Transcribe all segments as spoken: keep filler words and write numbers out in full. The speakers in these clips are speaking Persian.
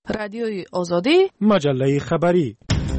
رادیوی آزادی، مجله خبری.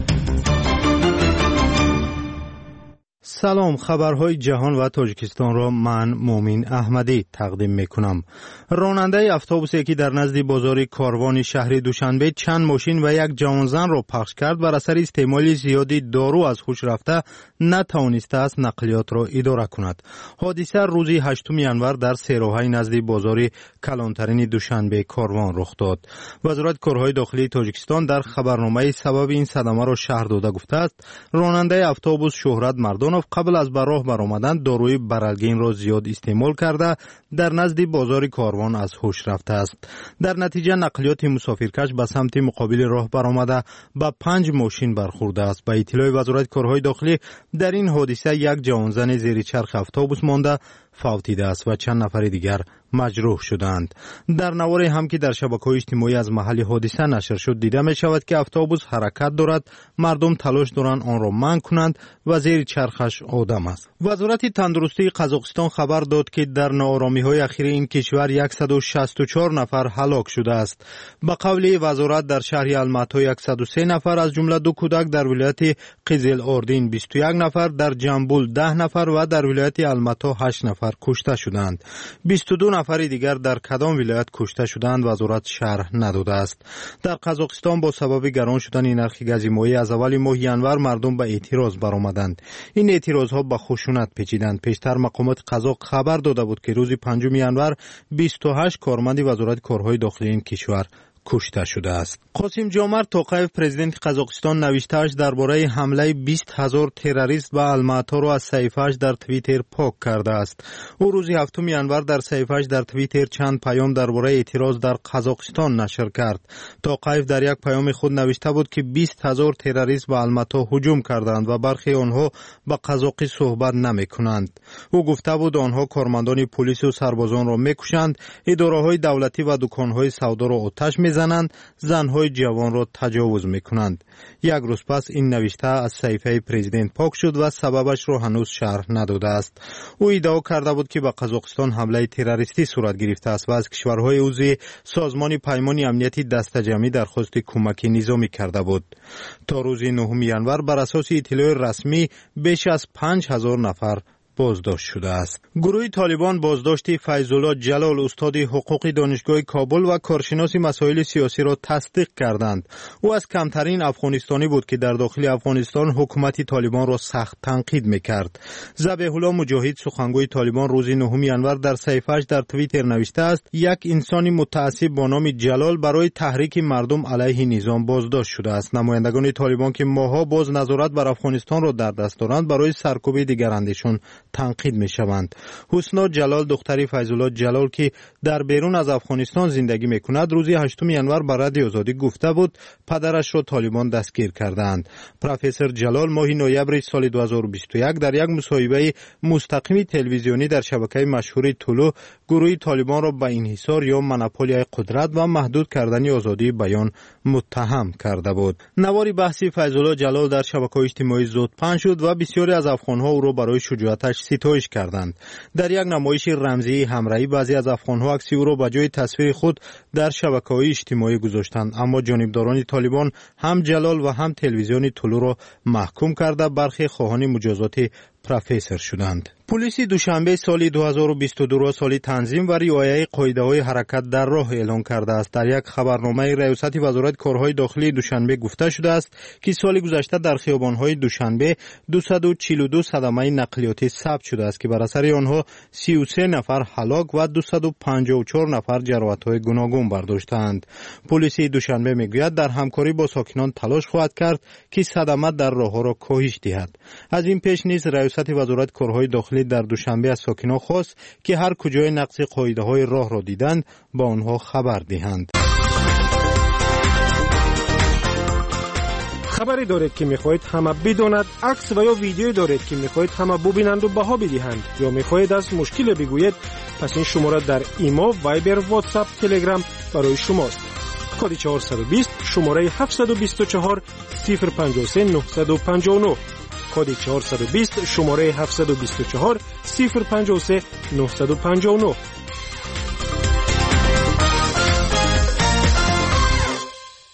سلام، خبرهای جهان و تاجیکستان را من مومین احمدی تقدیم میکنم. راننده اتوبوسی که در نزد بازار کاروان شهر دوشنبه چند ماشین و یک جوانزن را پخش کرد بر اثر استعمال زیادی دارو از هوش رفته نتوانسته است نقلیات را اداره کند. حادثه روز هشتم ژانویه در سه‌راهی نزد بازار کلانترین دوشنبه کاروان رخ داد. وزارت کارهای داخلی تاجیکستان در خبرنامه سبب این صدمه را شرح داده گفته است راننده اتوبوس شهرت مردان قبل از به راه برآمدن داروی برالگین را زیاد استعمال کرده در نزد بازار کاروان از هوش رفته است. در نتیجه نقلیات مسافرکش به سمت مقابل راه برآمده به پنج ماشین برخورده است. به اطلاع وزارت کارهای داخلی در این حادثه یک جوانزن زیر چرخ اتوبوس مانده فوتیده است و چند نفر دیگر مجروح شدند. در نواری هم که در شبکه‌های اجتماعی از محل حادثه نشر شد دیده می شود که اتوبوس حرکت دارد، مردم تلاش دارند آن را منع کنند و زیر چرخش آدم است. وزارت تندرستی قزاقستان خبر داد که در ناآرامی‌های اخیر این کشور صد و شصت و چهار نفر هلاک شده است. به قول وزارت در شهر الماتا صد و سه نفر از جمله دو کودک، در ولایت قزل اردین بیست و یک نفر، در جنبول ده نفر و در ولایت الماتا هشت نفر کشته شدند. بیست و دو نفر دیگر در کدام ولایت کشته شدند وزارت شرح نداده است. در قزاقستان با سبب گران شدن نرخ گاز مایع از اول ماه ژانویه مردم به اعتراض برآمدند. این اعتراضها به خشونت پیچیدند. پیشتر مقامات قزاق خبر داده بود که روز پنجم ژانویه بیست و هشت کارمند وزارت کارهای داخلی این کشور کشته شده است. قاسم جمعت توقیف پرزیدنت قزاقستان نوشته‌اش درباره حمله بیست هزار تروریست به الماتا را از صفحه‌اش در توییتر پاک کرده است. او روز هفتم ژانویه در صفحه‌اش در توییتر چند پیام درباره اعتراض در قزاقستان نشر کرد. توقیف در یک پیام خود نوشته بود که بیست هزار تروریست به الماتا هجوم کردند و برخی آنها به قزاقی صحبت نمی‌کنند. او گفته بود آنها کارمندان پلیس و سربازان را می‌کشند، اداره‌های دولتی و دکان‌های سودا را آتش می‌زنند، زن‌های جوان را تجاوز می‌کنند. یک روز پس این نوشته از صفحه پرزیدنت پاک شد و سببش را هنوز شرح نداده است. او ادعا کرده بود که به قزاقستان حمله تروریستی صورت گرفته است و از کشورهای عضو سازمان پیمان امنیتی دست جمعی درخواست کمک نظامی کرده بود. تا روز نهم ژانویه بر اساس اطلاع رسمی بیش از پنج هزار نفر بازداشت شده است. گروه طالبان بازداشت فیض‌الله جلال استاد حقوق دانشگاه کابل و کارشناس مسائل سیاسی را تصدیق کردند. او از کمترین افغانستانی بود که در داخل افغانستان حکومت طالبان را سخت تنقید می‌کرد. ذبیح الله مجاهد سخنگوی طالبان روز نهم ژانویه در صفحه‌اش در توییتر نوشته است یک انسانی متعصب با نام جلال برای تحریک مردم علیه نظام بازداشت شده است. نمایندگان طالبان که ماها باز نظارت بر افغانستان را در دست دارند برای سرکوب دیگرندشان تنقید می شوند. حسنا جلال دختری فیض‌الله جلال که در بیرون از افغانستان زندگی می کند روز هشتم ژانویه بر رادیو آزادی گفته بود پدرش را طالبان دستگیر کردند. پروفسور جلال ماه نوامبر سال دو هزار و بیست و یک در یک مصاحبه مستقیم تلویزیونی در شبکه مشهور طلوع گروه طالبان را به انحصار یا مونوپولی قدرت و محدود کردن آزادی بیان متهم کرده بود. نوار بحثی فیض‌الله جلال در شبکه‌های اجتماعی زودپن شد و بسیاری از افغان‌ها او را برای شجاعتش ستایش کردند. در یک نمایش رمزی همراهی بعضی از افغان‌ها عکس او را به جای تصویر خود در شبکه‌های اجتماعی گذاشتند، اما جانبداران طالبان هم جلال و هم تلویزیون طلوع را محکوم کرده برخی خواهان مجازات پروفسور شدند. پلیس دوشنبه سال دو هزار و بیست و دو را سال تنظیم و رعایت قاعده‌های حرکت در راه اعلام کرده است. در یک خبرنامه ریاست وزارت کارهای داخلی دوشنبه گفته شده است که سال گذشته در خیابان‌های دوشنبه دویست و چهل و دو صدمه نقلیاتی ثبت شده است که بر اثر آنها سی و سه نفر هلاک و دویست و پنجاه و چهار نفر جراحت‌های گوناگون برداشتند. پلیس دوشنبه میگوید در همکاری با ساکنان تلاش خواهد کرد که صدمه در راه‌ها را کاهش دهد. از این پیش نیز ریاست وزارت کارهای داخلی در دوشنبه از ساکنان خواست که هر کجای نقض قاعده‌های راه را دیدند با آنها خبر دهند. خبری دارید که میخواهید همه بداند، عکس و یا ویدیو دارید که میخواهید همه ببینند و بها بدهند، یا میخواهید از مشکل بگویید، پس این شماره در ایما، وایبر، واتساپ، تلگرام برای شماست. کد چهارصد و بیست شماره هفتصد و بیست و چهار صفر پنجاه و سه نهصد و پنجاه و نه. کد چهارصد و بیست شماره هفتصد و بیست و چهار صفر پنجاه و سه نهصد و پنجاه و نه.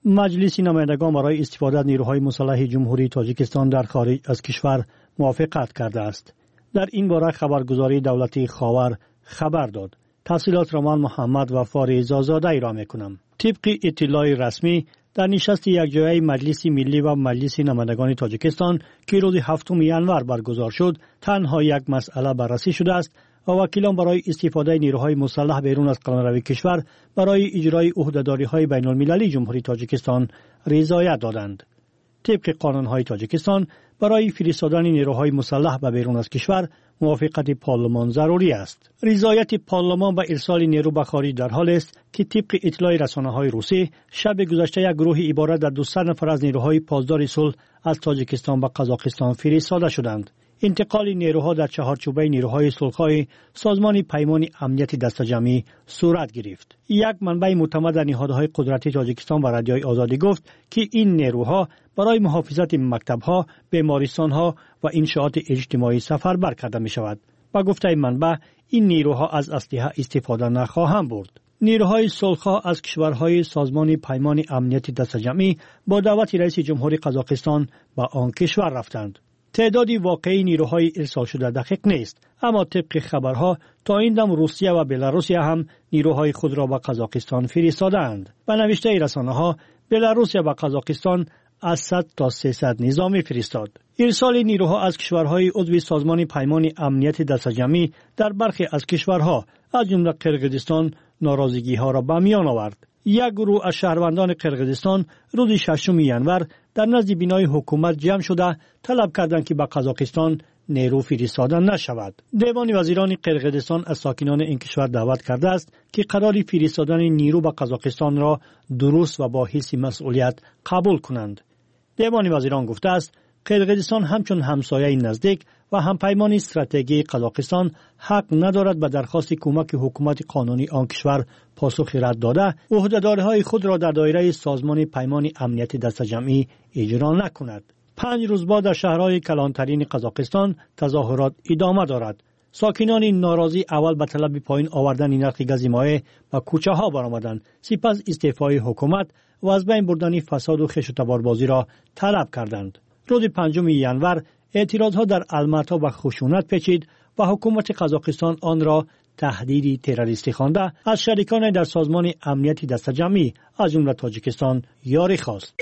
مجلس نمایندگان برای استفاده از نیروهای مسلح جمهوری تاجیکستان در خارج از کشور موافقت کرده است. در این باره خبرگزاری دولتی خاور خبر داد. تفصیلات را من محمد و فاریز آزاده ای میکنم. طبق اطلاع رسمی در نشست یکجایی مجلس ملی و مجلس نمایندگان تاجیکستان که روز هفتم ژانویه برگزار شد، تنها یک مسئله بررسی شده است و وکیلان برای استفاده نیروهای مسلح بیرون از قلمرو کشور برای اجرای عهدهداری‌های بین‌المللی جمهوری تاجیکستان رضایت دادند. طبق قانون‌های تاجیکستان برای فرستادن نیروهای مسلح به بیرون از کشور موافقت پارلمان ضروری است. رضایت پارلمان به ارسال نیرو به خارج در حال است که طبق اطلاع رسانه‌های روسی شب گذشته یک گروه عبارت از دویست نفر از نیروهای پاسدار صلح از تاجیکستان به قزاقستان فرستاده شدند. انتقال نیروها در چهارچوبه نیروهای صلح‌خواه سازمان پیمان امنیت دسته‌جمعی صورت گرفت. یک منبع معتمد در نهادهای قدرتی تاجیکستان به رادیوی آزادی گفت که این نیروها برای محافظت مکتب‌ها، بیمارستان‌ها و انشاءات اجتماعی سفربر کرده می‌شود. با گفته منبع این نیروها از اسلحه استفاده نخواهند برد. نیروهای صلح‌خواه از کشورهای سازمان پیمان امنیت دسته‌جمعی با دعوت رئیس جمهوری قزاقستان به آن کشور رفتند. تعداد واقعی نیروهای ارسال شده دقیق نیست، اما طبق خبرها تا این دم روسیه و بلاروسیه هم نیروهای خود را به قزاقستان فرستادند. به نوشته رسانه‌ها بلاروسیه به قزاقستان از صد تا سیصد نظامی فرستاد. ارسال نیروها از کشورهای عضو سازمان پیمان امنیت دسته‌جمعی در برخی از کشورها از جمله قرقیزستان ناراضگی‌ها را به میان آورد. یک گروه از شهروندان قرقیزستان روز ششم ژانویه در نزد بینای حکومت جمع شده طلب کردند که به قزاقستان نیرو فرستاده نشود. دیوان وزیران قرقیزستان از ساکنان این کشور دعوت کرده است که قرار فرستادن نیرو به قزاقستان را درست و با حس مسئولیت قبول کنند. دیوان وزیران گفته است قرقیزستان همچون همسایه نزدیک و همپیمان استراتژیک قزاقستان حق ندارد به درخواست کمک حکومت قانونی آن کشور پاسخ رد داده عهدهداری‌های خود را در دایره سازمان پیمان امنیت دسته‌جمعی اجرا نکند. پنج روز بعد در شهرهای کلانترین قزاقستان تظاهرات ادامه دارد. ساکنان ناراضی اول به طلب پایین آوردن نرخ گاز مایع به کوچه ها برآمدند، سپس استعفای حکومت و از بین بردن فساد و خش و تباربازی را طلب کردند. روز پنجم ژانویه اعتراضها در الماتا به خشونت پیچید و حکومت قزاقستان آن را تهدیدی تروریستی خوانده از شریکان در سازمان امنیت دسته‌جمعی از جمله تاجیکستان یاری خواست.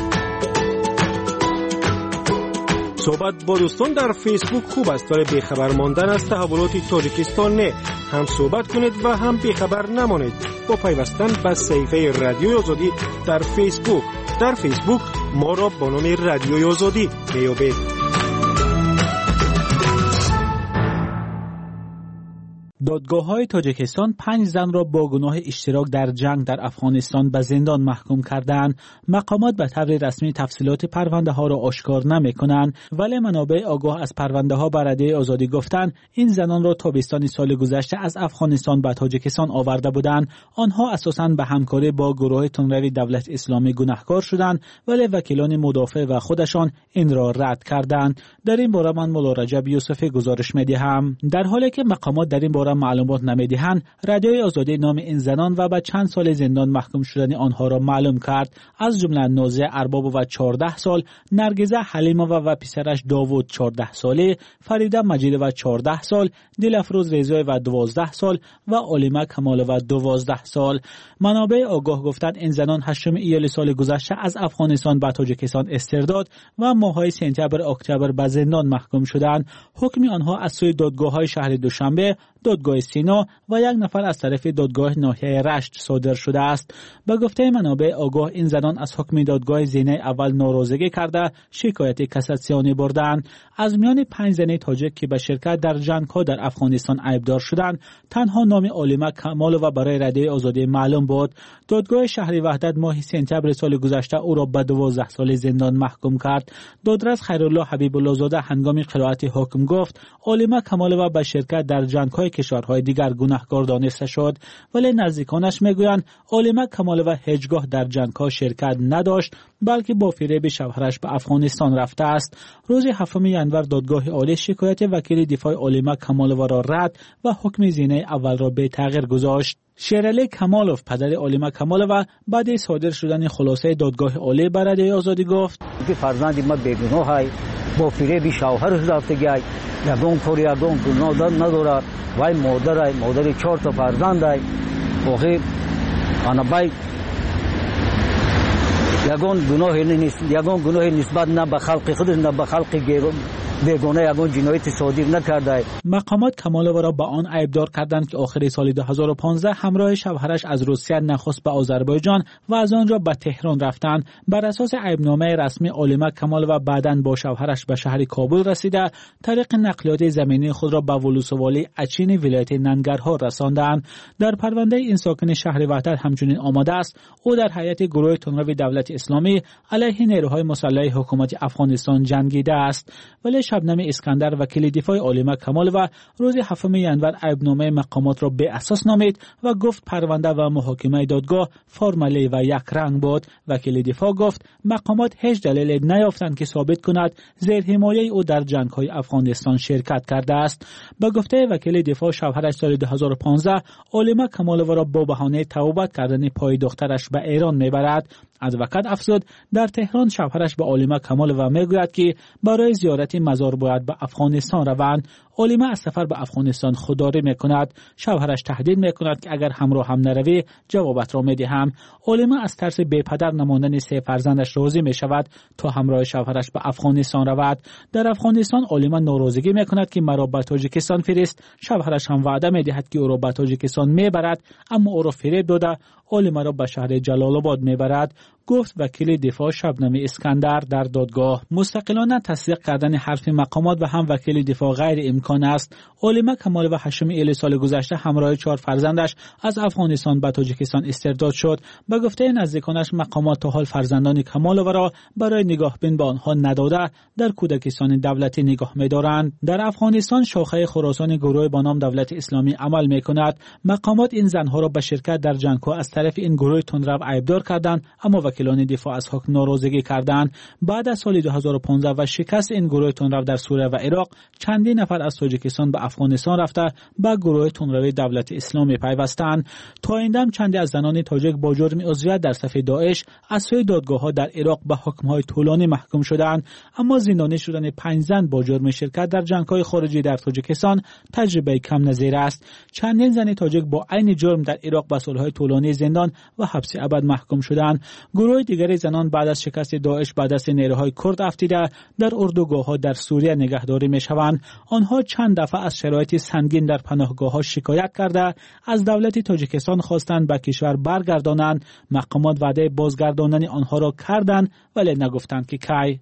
صحبت با دوستان در فیسبوک خوب است، ولی بیخبر ماندن از تحولات تاجیکستان نه. هم صحبت کنید و هم بیخبر نمانید با پیوستن به صفحه رادیوی آزادی در فیسبوک. در فیسبوک ما را با نام رادیوی آزادی بیابید. دادگاه‌های تاجیکستان پنج زن را با گناه اشتراک در جنگ در افغانستان به زندان محکوم کردند. مقامات به طور رسمی تفصیلات پرونده ها را آشکار نمی‌کنند، ولی منابع آگاه از پرونده ها به رادیوی آزادی گفتند این زنان را تابستان سال گذشته از افغانستان به تاجیکستان آورده بودند. آنها اساساً به همکاری با گروه تندروی دولت اسلامی گناهکار شدند، ولی وکیلان مدافع و خودشان این را رد کردند. در این باره من مولا رجب یوسفی گزارش می‌دهم. در حالی که مقامات در این باره معلومات نمیدهند، رادیوی آزادی نام این زنان و به چند سال زندان محکوم شدن آنها را معلوم کرد. از جمله نازیه ارباب و چهارده سال، نرگزه حلیمه و پسرش داوود چهارده ساله، فریده مجید و چهارده سال، دلفروز رضایی و دوازده سال و علیمه کمال و دوازده سال. منابع آگاه گفتند این زنان هشتم ایول سال گذشته از افغانستان به تاجیکستان استرداد و ماه‌های سپتامبر اکتبر به زندان محکوم شدند. حکم آنها از سوی دادگاه‌های شهر دوشنبه، دادگاه سینا و یک نفر از طرف دادگاه ناحیه رشت صادر شده است. به گفته منابع آگاه این زنان از حکم دادگاه زینه اول ناراضگی کرده شکایت کاساسیونی بردند. از میان پنج زن تاجیک که به شرکت در جنگ‌ها در افغانستان عیبدار شدند، تنها نام علیمه کمال و برای رادیوی آزادی معلوم بود. دادگاه شهر وحدت ماه سپتامبر سال گذشته او را به دوازده سال زندان محکوم کرد. دادرس خیرالله حبیب الله زاده هنگام قرائت حکم گفت علیمه کمال و به شرکت در جنگ‌های کشورهای دیگر گناهکار دانسته شد، ولی نزدیکانش میگویند عالمه کمالوه هیچگاه در جنگ‌ها شرکت نداشت، بلکه با فریب شوهرش به افغانستان رفته است. روز هفتم ژانویه دادگاه عالی شکایت وکیل دفاع عالمه کمالوه را رد و حکم زینه اول را به تغییر گذاشت. شیرعلی کمالوف پدر عالمه کمالوه بعد صادر شدن خلاصه دادگاه عالی برای آزادی گفت که فرزند ما بیگناه است، با فریب شوهرش رفته گشت، یگان کاری یگان گناه ندارد، وای مادر است، مادر چهار تا فرزند است. واقعا انا بای یگان گناه نیست، یگان گناه نسبت نه به خلق خود نه به خلق بیگانه یگان جنایت صادر نکرده. مقامات کمالوه را به آن عیبدار کردند که آخر سال دو هزار و پانزده همراه شوهرش از روسیه نخست به آذربایجان و از آنجا به تهران رفتند. بر اساس عیبنامه رسمی عالمه کمالوه بعداً با شوهرش به شهر کابل رسیده، طریق نقلیات زمینی خود را به ولسوالی اچین ولایت ننگرهار رساندند. در پرونده این ساکن شهر وحدت همچنین آمده است او در هیئت گروه تندرو دولت اسلامی علیه نیروهای مسلح حکومت افغانستان جنگیده است. ولی شبنم اسکندر وکیل دفاع عالمه کمالوه روز هفتم ژانویه عیبنامه مقامات را به اساس نامید و گفت پرونده و محاکمه دادگاه فرمالی و یک رنگ بود. وکیل دفاع گفت مقامات هیچ دلیل نیافتند که ثابت کند زیر حمایه او در جنگ‌های افغانستان شرکت کرده است. به گفته وکیل دفاع شوهرش سال دو هزار و پانزده عالمه کمالوه را با بهانه توبت کردن پای دخترش به ایران میبرد. از وقت افزود در تهران شوهرش به عالمه کمالوه میگوید که برای زیارت مزار باید به افغانستان روند. عالمه از سفر به افغانستان خودداری میکند. شوهرش تهدید میکند که اگر همراه هم نروی جوابت را میدهم. عالمه از ترس بی پدر نماندن سه فرزندش راضی میشود تا همراه شوهرش به افغانستان رود. در افغانستان عالمه ناراضگی میکند که مرا به تاجیکستان فرست. شوهرش هم وعده میدهد که او را به تاجیکستان میبرد، اما او را فریب داده عالمه را به شهر جلال آباد میبرد، گفت وکیل دفاع شبنم اسکندر در دادگاه. مستقلانه تصدیق کردن حرف مقامات و هم وکیل دفاع غیر امکان است. عالمه کمالوه هشتم ایل سال گذشته همراه چهار فرزندش از افغانستان به تاجیکستان استرداد شد. به گفته نزدیکانش مقامات تا حال فرزندان کمالوه را برای نگاهبین به آنها نداده در کودکستان دولتی نگاه می‌دارند. در افغانستان شاخه خراسان گروه با نام دولت اسلامی عمل می‌کند. مقامات این زنها را به شرکت در جنگ‌ها از طرف این گروه تندرو عیبدار کردند، اما وکیلان دفاع از حکم ناراضگی کردند. بعد از سال دو هزار و پانزده و شکست این گروه تندرو در سوریه و عراق، چندین نفر از تاجیکستان به افغانستان رفته به گروه تندرو دولت اسلامی پیوستند. تا این دم چندی از زنان تاجیک با جرم عضویت در صف داعش از سوی دادگاه‌ها در عراق به حکم‌های طولانی محکوم شدند، اما زندانی شدن پنج زن با جرم شرکت در جنگ‌های خارجی در تاجیکستان تجربه کم نظیر است. چندین زن تاجیک با عین جرم در عراق به سال‌های طولانی زندان و حبس ابد محکوم شدند. گروه دیگر زنان بعد از شکست داعش بعد از نیروهای کرد افتیده در اردوگاه‌ها در سوریه نگهداری می‌شوند. آنها چند دفعه از شرایط سنگین در پناهگاه‌ها شکایت کرده از دولت تاجیکستان خواستند به کشور برگردانند. مقامات وعده بازگرداندن آنها را کردند ولی نگفتند که کی.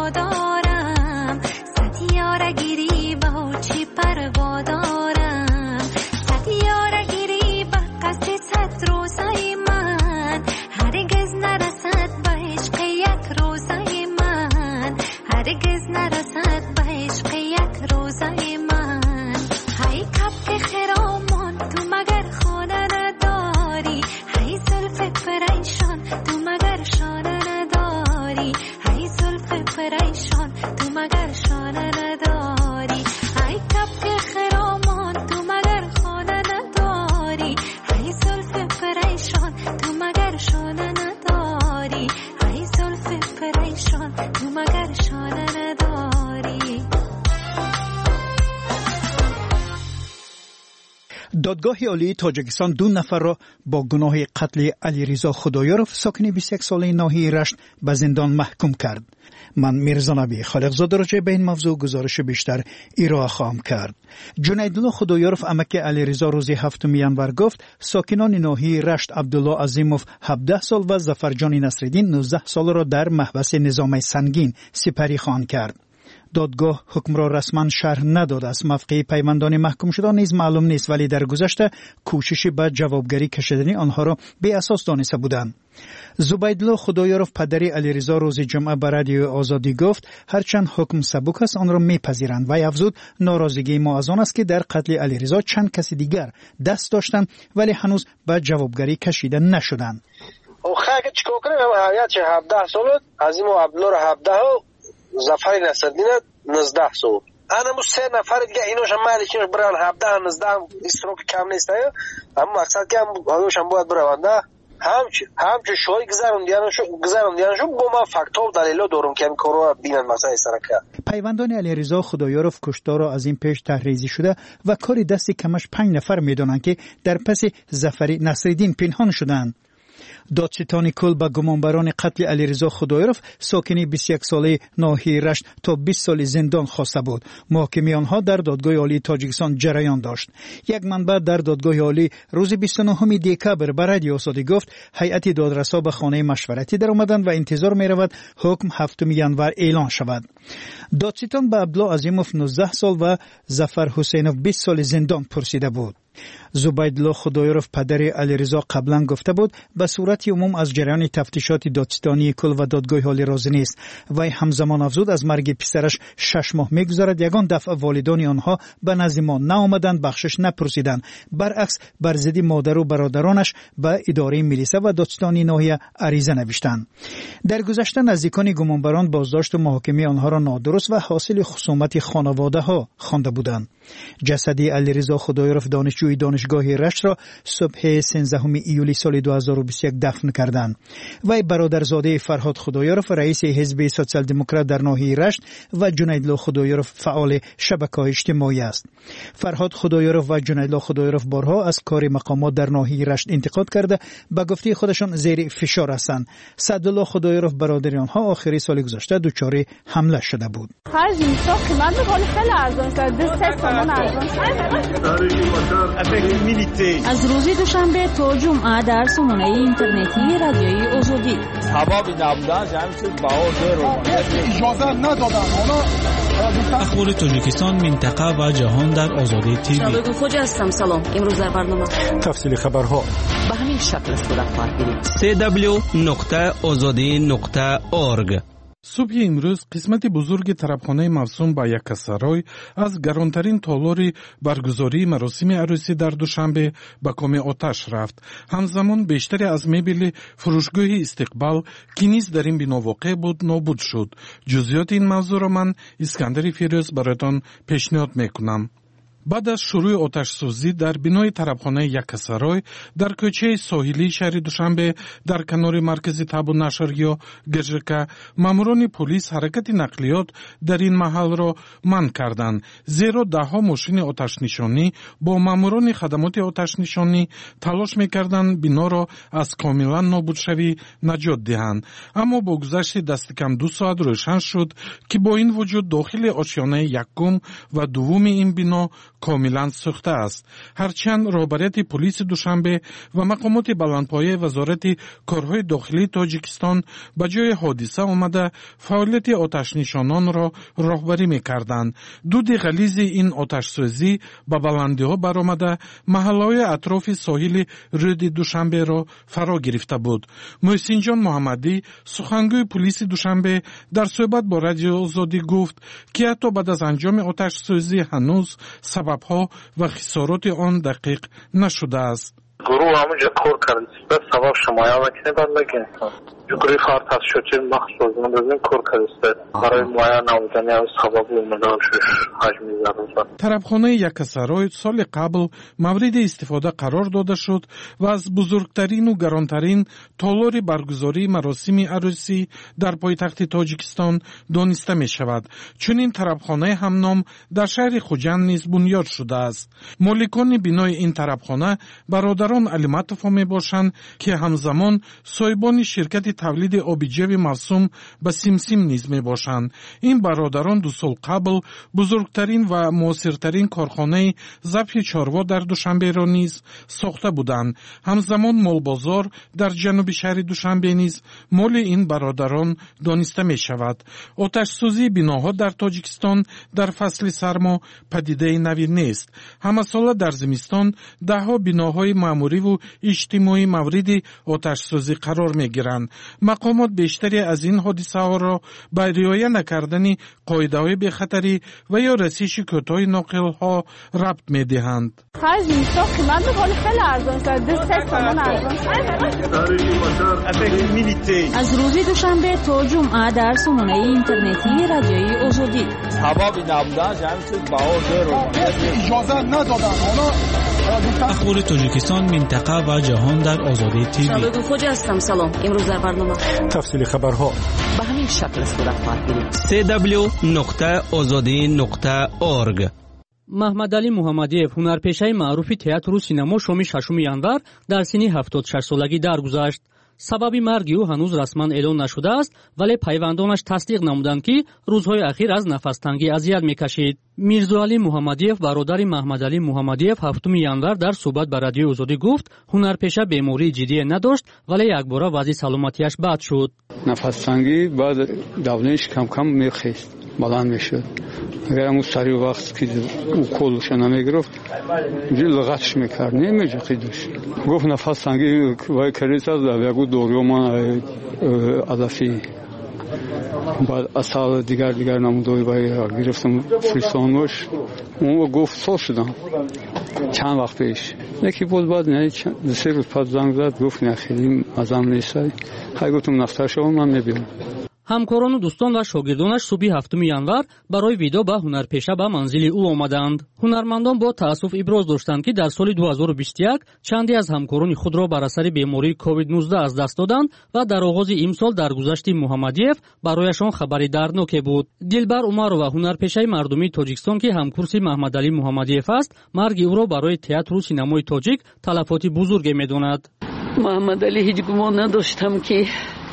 پروا دارم ستیاره گیری با چی پروا دارم ستیاره گیری با قصد صد روزای من هرگز نرسد به عشق یک روزای من هرگز نرسد به عشق یک روزای من های کبک خرامان تو مگر خانه نداری های زلف پریشان تو مگر شانه نداری های زلف پریشان تو مگر شانه نداری های کبک خرامان تو مگر خانه نداری های زلف پریشان تو مگر شانه نداری های زلف پریشان تو مگر شانه نداری. دادگاه عالی تاجیکستان دو نفر را با گناه قتل علیرضا خدایارف ساکن بیست و یک ساله ناحیه رشت به زندان محکوم کرد. من میرزا نبی خالقزاده راجع به این موضوع گزارش بیشتر ارائه خواهم کرد. جنیدالله خدایارف عمک علیرضا روز هفتم ژانویه گفت ساکنان ناحیه رشت عبدالله عظیموف هفده سال و ظفرجان نصرالدین نوزده سال را در محبس نظام سنگین سپری خوان کرد. دادگاه حکم را رسما شرح نداد. از موقع پیوندان محکوم شدن نیز معلوم نیست، ولی در گذشته کوشش به جوابگری کشیدن آنها را به اساس دانسته بودند. زبیدالله خدایارف پدری علیرضا روز جمعه به رادیو آزادی گفت هرچند حکم سبک است آن را میپذیرند و افزود ناراضگی ما از آن است که در قتل علیرضا چند کس دیگر دست داشتند ولی هنوز به جوابگری کشیده نشدند. او خاک چیکار کنه همیت چه هفده سال عظیم عبدالله را هفده ظفر نصرالدین نوزده سال انا مو سه نفر دیگه اینوش هم مالکیش برن هفده نوزده استروک کم نیست اما مقصد که هایوش هم باید برونده همچه همچه شوی گذراندیانشو گذراندیانشو با من فاکتور دلیل دارم که این کارو بینن مسئله سرکه. پیوندان علیرضا خدایارف کشتار را از این پیش تحریزی شده و کاری دست کمش پنج نفر میدونن که در پس ظفر نصرالدین پنهان شدند. دادستان کل به گمانبران قتل علیرضا خدایارف ساکن بیست و یک ساله ناحیه رشت تا بیست سال زندان خواسته بود. محاکمه آنها در دادگاه عالی تاجیکستان جریان داشت. یک منبع در دادگاه عالی روز بیست و نه دکبر به رادیو آزادی گفت هیئت دادرسا به خانه مشورتی در آمدند و انتظار می رود حکم هفتم ژانویه اعلان شود. دادستان به عبدالله عظیموف نوزده سال و ظفر حسینوف بیست سال زندان پرسیده بود. زبیدالله خدایارف پدر علیرضا قبلا گفته بود به صورت عموم از جریان تفتیشات دادستانی کل و دادگاه عالی راضی نیست. وی همزمان افزود از مرگ پسرش شش ماه میگذرد یگان دفعه والدان آنها به نزد ما نآمدند بخشش نپرسیدند. برعکس بر ضد مادر و برادرانش به اداره ملیسه و دادستانی ناحیه عریضه نوشتند. در گذشته نزدیکان گمانبران بازداشت و محاکمه آنها را نادرست و حاصل خصومت خانواده ها خوانده بودند. جسد علیرضا خدایارف دانشجوی دانشگاه رشت را صبح سیزدهم ایولی سال دو هزار و بیست و یک دفن کردند. وی برادرزاده فرهاد خدایارف رئیس حزب سوسیال دموکرات در ناحیه رشت و جنیدالله خدایارف فعال شبکه‌های اجتماعی است. فرهاد خدایارف و جنیدالله خدایارف بارها از کار مقامات در ناحیه رشت انتقاد کرده به گفته خودشان زیر فشار هستند. سعدالله خدایارف برادر آنها آخری سال گذشته دچار حمله شده بود. هر جنسا قیمت به خیلی ارزان است. از روز دوشنبه تا جمعه در سامانه اینترنتی رادیوی آزادی اجازه ندادن. اخبار تاجیکستان منطقه و جهان در آزادی تیوی. شبکه خوج هستم. سلام. امروز در برنامه تفصیل خبرها به همین شکل است در خبر سی دبلیو نقطه آزادی نقطه اورگ. صبح امروز قسمت بزرگ طربخانه موسوم به یکسرای از گرانترین تالار برگزاری مراسم عروسی در دوشنبه به کام آتش رفت. همزمان بیشتری از مبل فروشگاه استقبال که نیز در این بنا واقع بود نابود شد. جزئیات این موضوع را من اسکندر فیروز برایتان پیشنهاد میکنم. بعد از شروع آتش سوزی در بنای طربخانه یکسرای در کوچه ساحلی شهر دوشنبه در کنار مرکز تاب و نشر یا گرژکه ماموران پلیس حرکت نقلیات در این محل را منع کردند، زیرا ده ها ماشین آتش نشانی با ماموران خدمات آتش نشانی تلاش میکردند بنا را از کاملا نابود شوی نجات دهند. اما با گذشت دست کم دو ساعت روشن شد که با این وجود داخل آشیانه یکم و دوم این بنا کاملا سوخته است. هرچند رهبریت پلیس دوشنبه و مقامات بلندپایه وزارت کارهای داخلی تاجیکستان به جای حادثه آمده فعالیت آتش نشانان را راهبری می‌کردند. دود غلیظ این آتش سوزی به بلندی‌ها برآمده محله‌های اطراف ساحل رود دوشنبه را فرا گرفته بود. محسن جان محمدی سخنگوی پلیس دوشنبه در صحبت با رادیو آزادی گفت که حتی بعد از انجام آتش سوزی هنوز سبب‌ها و خسارات آن دقیق نشده است. گروه همونجا کار کرد بس سبب شمایه وکینه بندگی جگری خارت از شوچه مخصوص مندازیم کار کرده برای مایه نمودنی از سبب اومدان شش حجمی زرد. طربخانه یکسرای سال قبل مورد استفاده قرار داده شد و از بزرگترین و گرانترین تالار برگزاری مراسم عروسی در پایتخت تاجیکستان دانسته می شود. چون این طربخانه همنام در شهر خوجند نیز بنیاد شده است. مالکان بنای این طربخانه برادران علیمتوف می باشند که همزمان صاحبان شرکت تولید آبجو موسوم به سیمسیم نیز می باشند. این برادران دو سال قبل بزرگترین و موثرترین کارخانه ذبح چاروا در دوشنبه را نیز ساخته بودند. همزمان مال بازار در جنوب شهر دوشنبه نیز مال این برادران دانسته می شود. آتش سوزی بناها در تاجیکستان در فصل سرما پدیده نوی نیست. همه ساله در زمستان ده ها بناهای معمولی و اجتماعی مورد آتش سوزی قرار می گیرند. مقامات بیشتری از این حادثه ها را به رعایت نکردن قاعده های بی‌خطری و یا رسیدگی کوتاه ناقل ها ربط می دهند. خرج نیست قیمت می‌کنه خیلی ارزان است. سه تومان ارزان. از روز دوشنبه تا جمعه در سامانه اینترنتی رادیوی آزادی. سبب نبودن جمعیت بهار رو اجازه ندادن. حالا اخبار تاجیکستان، منطقه و جهان در آزادی تیوی. شبکه خوجا هستم. سلام. امروز در برنامه تفصیل خبرها به همین شکل است در خواهید سی دبلیو نقطه آزادی نقطه اورگ. محمد علی محمدیف هنرپیشه معروف تئاتر و سینما شام ششم январ در سن هفتاد و شش سالگی درگذشت. سبب مرگ او هنوز رسما اعلام نشده است، ولی پیوندانش تصدیق نمودند که روزهای اخیر از نفس تنگی اذیت میکشید. میرزا علی محمدیف برادر محمد علی محمدیف هفتم январ در صحبت با رادیو آزادی گفت هنرپیشه بیماری جدی نداشت، ولی یک بار وضع سلامتیش بد شد. نفس تنگی بعد دورانش کم کم میخیست، بلند میشد. اگر همون سری وقت که او کلش نمیگرفت جل لغتش میکرد، نمیجه خیدوش. گفت نفس تنگی وای کریت از یکو دوریو من علفی بعد اصال دیگر دیگر نمودوی وای گرفتم فریسانوش. اون گفت سال شدم چند وقت پیش یکی بود بعد نه سه روز پس زنگ زد گفت نه خیلی مزم نیست. خیلی گفتم نفتر شما من میبینم. همکاران و دوستان و شاگردانش صبح هفتم январ برای ویدا به هنرپیشه به منزل او آمدند. هنرمندان با تأسف ابراز داشتند که در سال دو هزار و بیست و یک چندی از همکاران خود را بر اثر بیماری کووید نوزده از دست دادند و در آغاز امسال درگذشت محمدیف برایشان خبری دردناک بود. دلبر عمرو و هنرپیشه مردمی تاجیکستان که همکورس محمد علی محمدیف است، مرگ او را برای تئاتر و سینمای تاجیک تلفات بزرگی می‌داند. محمد علی هیچ گمان نداشتم که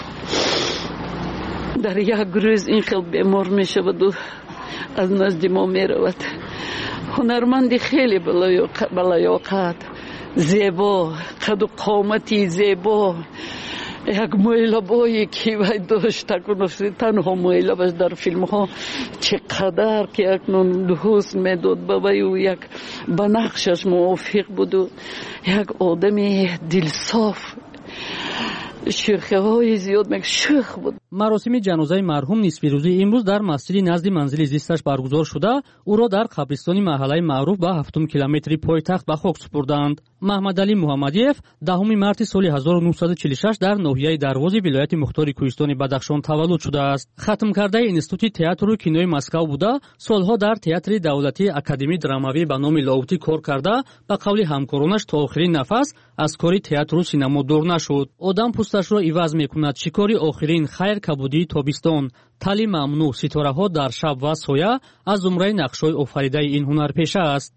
در یک روز این خیلی بیمار می شود و از نزد ما می رود. هنرمندی خیلی بلایاقت، زیبا، قد و قامتی زیبا، یک مایلابایی که وی داشت تکنافسی تنها مایلابش در فیلم ها چقدر که اکنون دوست می داد با وی و یک بنقشش موافق بود و یک آدم دلصاف شرخه های زیاد مک شخ بود. مراسم جنازه مرحوم نصف روزی امروز در مسجد نزد منزل زیستش برگزار شده. او را در قبرستان محله معروف به هفتم کیلومتری پایتخت به خاک سپردند. محمد علی محمدیف دهم مارس سال هزار و نهصد و چهل و شش در ناحیه دروازه ولایت مختار کوهستان بدخشان تولد شده است. ختم کرده اینستیتوت تئاتر و کینوی مسکو بوده. سالها در تئاتر دولتی اکادمی دراماوی به نام لاوتی کار کرده. به قول همکارانش تا آخرین نفس از کاری تئاتر و سینما دور نشد. آدم پوستش را عوض میکند. شکاری آخرین خیر کبودی تابستان، تلی ممنوع، ستاره ها در شب و سایه از زمره نقش‌های آفریده این هنرپیشه است.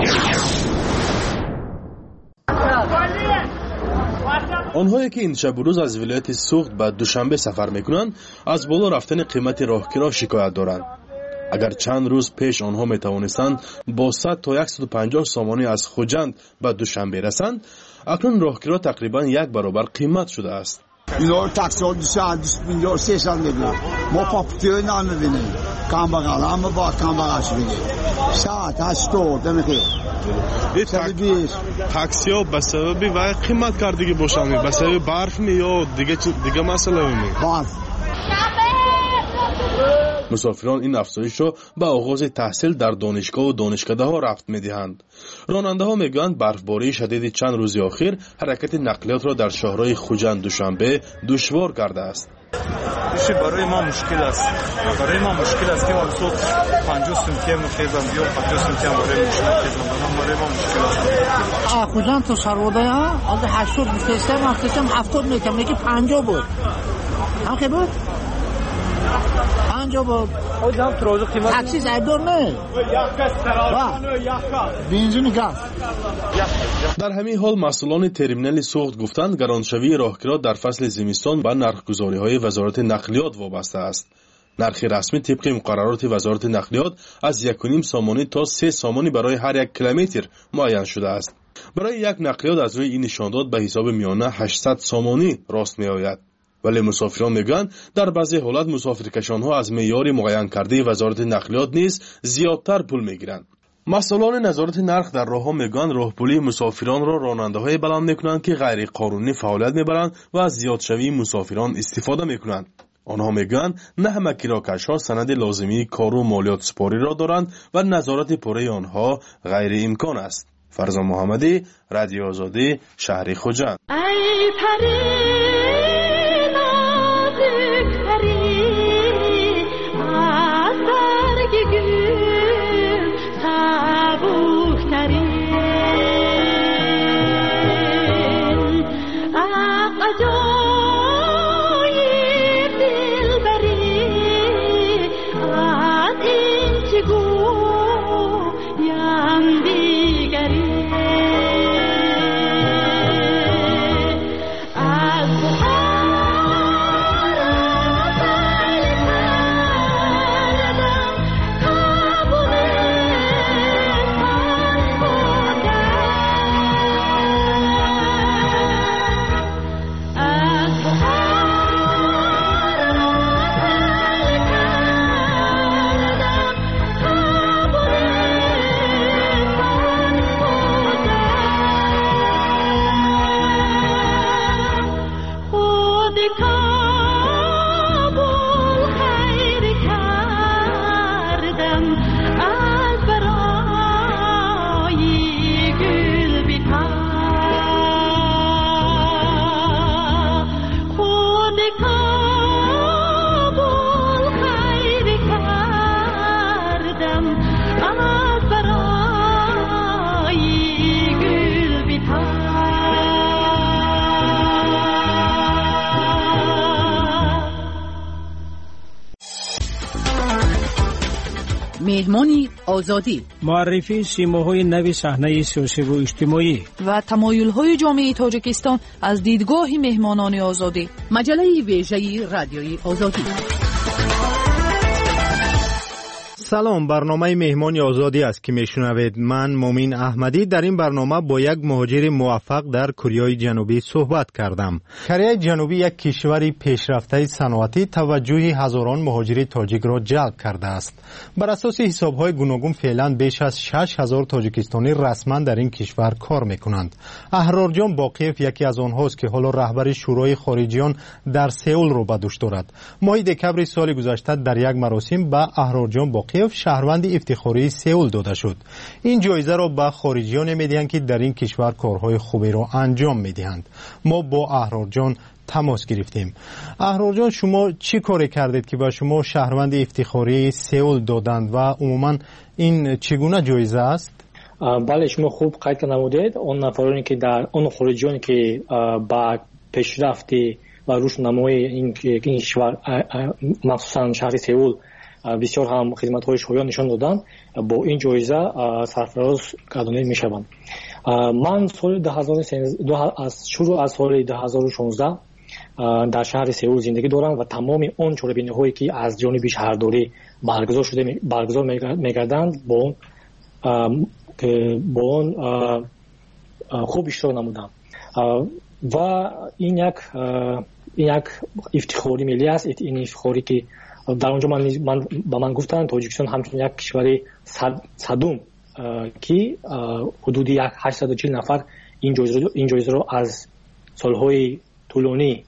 آنهایی که این شب و روز از ولایت سوخت به دوشنبه سفر میکنند از بالا رفتن قیمت راهکراه شکایت دارند. اگر چند روز پیش آنها می توانستند با صد تا صد و پنجاه سامانی از خوجند به دوشنبه رسند، اکنون راهگیرها تقریبا یک برابر قیمت شده است. اینا رو تاکسی ها دویست میلیون سیصد میلیون ما پاپتیو نمیبینیم، کم بغل همه با کم بغلش بگیم ساعت هشتاد نمیخواه تاکسی ها به سببی و قیمت کردگی باشند، به سبب برف می یا دیگه دیگه مسئله می برف. مسافران این افزایش را به آغاز تحصیل در دانشگاه و دانشکده ها ربط می دهند. راننده ها می گویند برفباری شدید چند روز اخیر حرکت نقلیات را در شهرهای خوجند دوشنبه دشوار کرده است. برای ما مشکل است. برای ما مشکل است که ما صبح پنجاه سنتی هم خیزم یا پنجاه سنتی هم برای مشکل خیزم. برای ما مشکل است. خوجند تو سرواده ها از هشتاد میفرستم هفتم هفتاد میکنم میگه پنجاه بود. هم که بود؟ پنجاه بود. تاکسی زیدور نه. بنزین گاز. در همین حال مسئولان ترمینال سوخت گفتند گرانشوی راهگیرها در فصل زمستان به نرخگذاری های وزارت نقلیات وابسته است. نرخ رسمی طبق مقررات وزارت نقلیات از یک و نیم سامانی تا سه سامانی برای هر یک کیلومتر معین شده است. برای یک نقلیات از روی این نشانداد به حساب میانه هشتصد سامانی راست می آید. ولی مسافران میگن در بعضی حالت مسافرکشان ها از معیار معین کرده وزارت نقلیات نیز زیادتر پول میگیرند. مسئولان نظارت نرخ در راهها میگن راهپولی مسافران را راننده های بلند میکنند که غیر قانونی فعالیت میبرند و از زیادشوی مسافران استفاده میکنند. آنها میگن نه همه کراکش ها سند لازمی کار و مالیات سپاری را دارند و نظارت پوره آنها غیر امکان است. فرزان محمدی، رادیو آزادی، شهر خوجند. ای پری نازک پری از برگ گل سبکترین عجایب دلبری از این چگویم دیگری مهمانی آزادی، معرفی سیماهای نوی صحنه سیاسی و اجتماعی و تمایل‌های جامعه تاجیکستان از دیدگاه مهمانان آزادی. مجله ویژه رادیوی آزادی. سلام، برنامه مهمانی آزادی است که میشنوید. من مومین احمدی در این برنامه با یک مهاجر موفق در کره جنوبی صحبت کردم. کره جنوبی یک کشور پیشرفته صنعتی توجه هزاران مهاجر تاجیک را جلب کرده است. بر اساس حساب‌های گوناگون فعلا بیش از شش هزار تاجیکستانی رسما در این کشور کار میکنند. احرارجان باقیف یکی از آنهاست که حالا رهبر شورای خارجیان در سئول را به دوش دارد. ماه دکمبر سال گذشته در یک مراسم به احرارجان باقیف شهروند افتخاری سئول داده شد. این جایزه را به خارجیان میدهند که در این کشور کارهای خوبی را انجام میدهند. ما با احرارجان تماس گرفتیم. احرارجان، شما چی کاری کردید که به شما شهروند افتخاری سئول دادند و عموما این چگونه جایزه است؟ بله، شما خوب قید نمودید. اون نفرانی که در اون خارجیانی که با پیشرفتی و روشنمایی این کشور مخصوصا شهر سئول بسیار هم خدمت‌های شایان نشان دادن، با این جایزه سرفراز گردانده می‌شوند. من سال دو هزار و سیزده از شروع از سال دو هزار و شانزده در شهر سئول زندگی دارند و تمام اون چاره‌بینی‌هایی که از جانب شهرداری برگزار شده برگزار می‌گردند با اون با اون خوب اشتراک نمودند و این یک این یک افتخاری ملی است. این افتخاری که در اونجا من من با من گفتن تاجیکستان همچون یک کشور صدوم که حدود یک هشتصد و چهل نفر این جایزه رو این جایزه رو از سالهای طولانی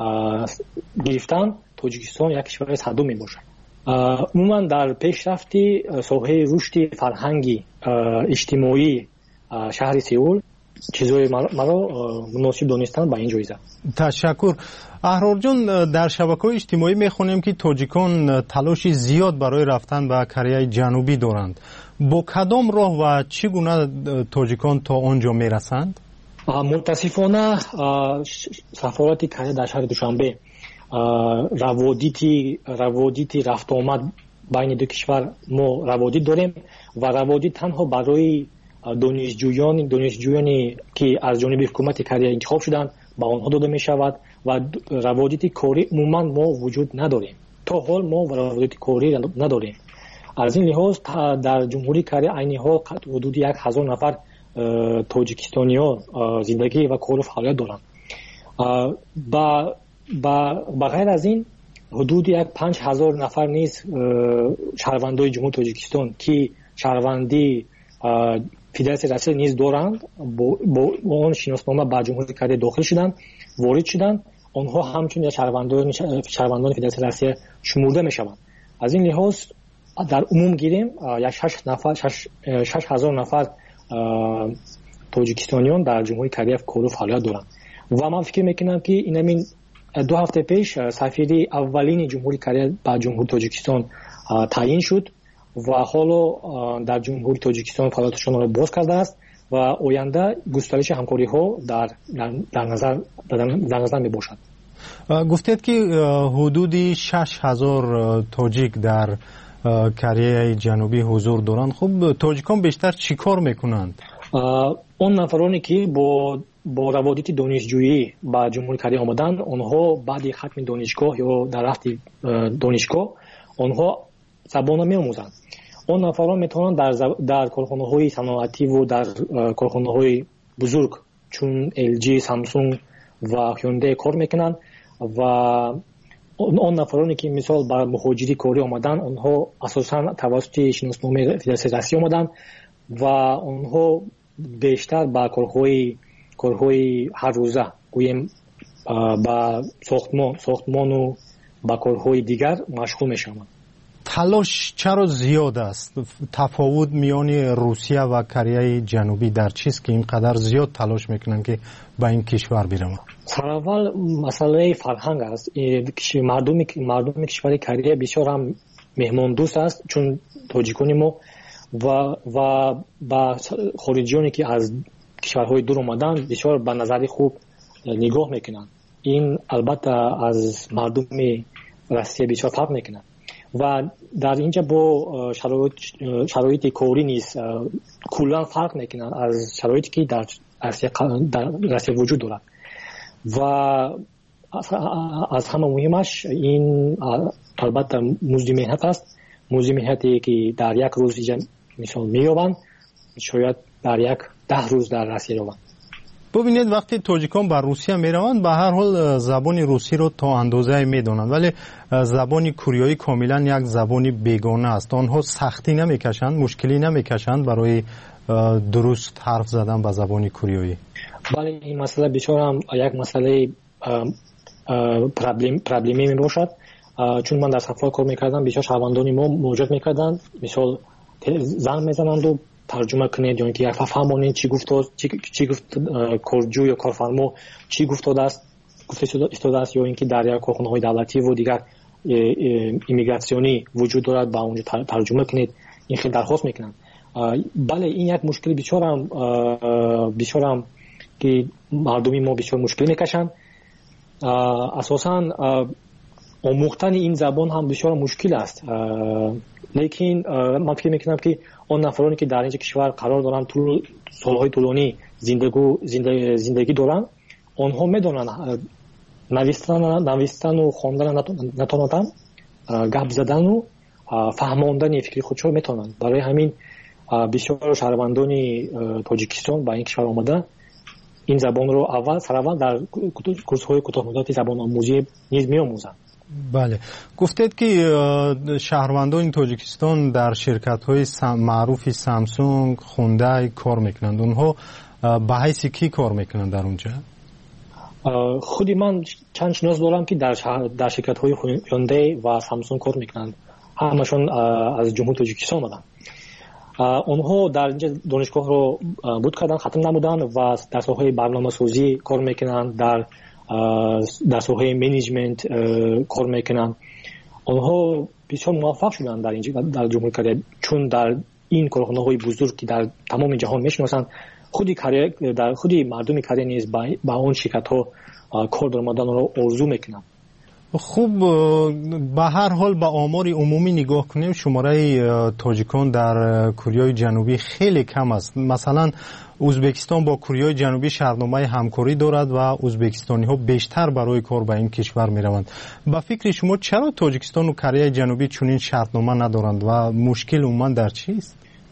گرفتن. تاجیکستان یک کشور صدوم میباشد. عموما در پیشرفتی ساحه رشد فرهنگی اجتماعی شهر سئول چیزهای مرا مناسب دانستن با این جایزه. تشکر. احرار جان، در شبکه‌های اجتماعی میخونیم که تاجیکان تلاش زیاد برای رفتن به کره جنوبی دارند. با کدام راه و چگونه تاجیکان تا آنجا میرسند؟ متاسفانه سفارت کره در شهر دوشنبه روادیتی روادیتی رفت آمد بین دو کشور ما روادید داریم و روادید تنها برای دانشجویان دانشجویانی که از جانب حکومت کره انتخاب شدند با آنها داده می شود و روادید کاری عموما ما وجود نداریم. تا حال ما روادید کاری نداریم. از این لحاظ در جمهوری کره عینها حدود یک هزار نفر تاجیکستانیان زندگی و کار و فعالیت دارند. با با غیر از این حدود یک پنج هزار نفر نیز شهروندان جمهوری تاجیکستان که شهروندی فدراسیون رسمی نیز دارند با اون شناسنامه با جمهوری کره داخل شدند وارد شدند. آنها همچون شهروندان شهروندان فدراسیون رسمی شمرده می شوند. از این لحاظ در عموم گیریم یک شش نفر شش, شش هزار نفر تاجیکستانیان در جمهوری کره کار و فعالیت دارند و من فکر میکنم که این همین دو هفته پیش سفیر اولین جمهوری کره با جمهوری تاجیکستان تعیین شد و حالا در جمهوری تاجیکستان فعالیتشان را باز کرده است و آینده گسترش همکاری ها در در نظر در نظر می باشد. گفتید که حدود شش هزار تاجیک در کره جنوبی حضور دارند. خب تاجیکان بیشتر چی کار میکنند؟ اون نفرانی که با با روابط دانشجویی با جمهوری کره آمدن، آنها بعد ختم دانشگاه یا در رفت دانشگاه آنها زبان می‌آموزند. اون نفران میتونند در زب... در کارخانه‌های صنعتی و در کارخانه‌های بزرگ چون ال جی، سامسونگ و هیوندای کار میکنند و اون نفرانی که مثال بر مهاجری کاری آمدن آنها اساساً توسط شناسنامه فدراسیون رسمی آمدن و آنها بیشتر با کارهای کارهای هر روزه گویم با ساختمان ساختمان و با کارهای دیگر مشغول میشوند. تلاش چرا زیاد است؟ تفاوت میان روسیه و کره جنوبی در چیست که اینقدر زیاد تلاش میکنن که به این کشور برن؟ سراول مسئله فرهنگ است. مردم مردم کشور کره بسیار هم مهمان دوست است چون تاجیکان ما و و با خارجیانی که از کشورهای دور اومدن بسیار به نظر خوب نگاه میکنن. این البته از مردم روسیه بسیار فرق میکنه و در اینجا با شرایط شرایط کاری نیست کلا فرق میکنن از شرایطی که در روسیه در روسیه وجود دارد و از همه مهمش این البته مزد مهنت است. مزد مهنتی که در یک روز مثال مییابند شاید در یک ده روز در روسیه یابند. ببینید وقتی تاجیکان بر روسیه میروند به هر حال زبان روسی رو تا اندازه میدونند ولی زبان کوریایی کاملا یک زبانی بیگانه است. آنها سختی نمیکشند، مشکلی نمیکشند برای درست حرف زدن با زبان کوریایی. بله این مسئله بسیار هم یک مسئله پرابلم پرابلمی میباشد چون من در سفر کار میکردم بسیار شهروندان ما مواجه میکردند مثال زنگ میزنند و ترجمه کنید یا اینکه یک فهمونید چی گفت چی, چی گفت کارجو یا کارفرما چی گفتاده است گفته استاده است یا اینکه در یک کارخانه‌های دولتی و دیگر ایمیگراسیونی وجود دارد با اونجا ترجمه کنید. این خیلی درخواست میکنن. بله این یک مشکل بسیار هم بسیار هم که مردمی ما بسیار مشکل میکشند. اساساً آموختن این زبان هم بسیار مشکل است لیکن من فکر میکنم که آن نفرانی که در این کشور قرار دارند طول سالهای طولانی زندگی زندگی دارند آنها میدونن навистану хондан натонатанд, гап задану фаҳмондани фикри худшо метавонанд. Барои ҳамин бисёр шаҳрвандони Тоҷикистон ба ин кишвар омада ин забонро аввал сараввал дар курсҳои кӯтоҳмуддати забономӯзӣ низ меомӯзанд. бале гуфтед ки шаҳрвандони Тоҷикистон дар ширкатҳои маъруфи Samsung, Hyundai кор мекунанд. Онҳо ба ҳайси кӣ кор мекунанд дар онҷа? худи ман чанд шинос дорам ки дар дар ширкатҳои Hyundai ва Samsung кор мекунанд. ҳамашон аз ҷумҳури Тоҷикистон омаданд. онҳо дар инҷа донишгоҳро буд кардан, хатм намуданд ва дар соҳаи барномасозӣ кор мекунанд, дар дар соҳаи менеҷмент кор мекунанд. онҳо бисёр муваффақ шуданд дар инҷа дар ҷумҳури Корея, чун дар ин корхонаҳои бузург ки дар тамоми ҷаҳон мешиносанд, худи Корея дар худи мардуми Корея низ ба он ширкатҳо кор даромаданро орзу мекунанд. хуб, ба ҳар ҳол ба омори умумӣ нигоҳ кунем, шумораи тоҷикон дар Кореяи ҷанубӣ хеле кам аст. Масалан, Ӯзбекистон бо Кореяи ҷанубӣ шаҳрномаи ҳамкорӣ дорад ва ӯзбекистониҳо бештар барои кор ба ин кишвар мераванд. Ба фикри шумо чаро Тоҷикистону Кореяи ҷанубӣ чунин шартнома надоранд ва мушкил умуман дар чист?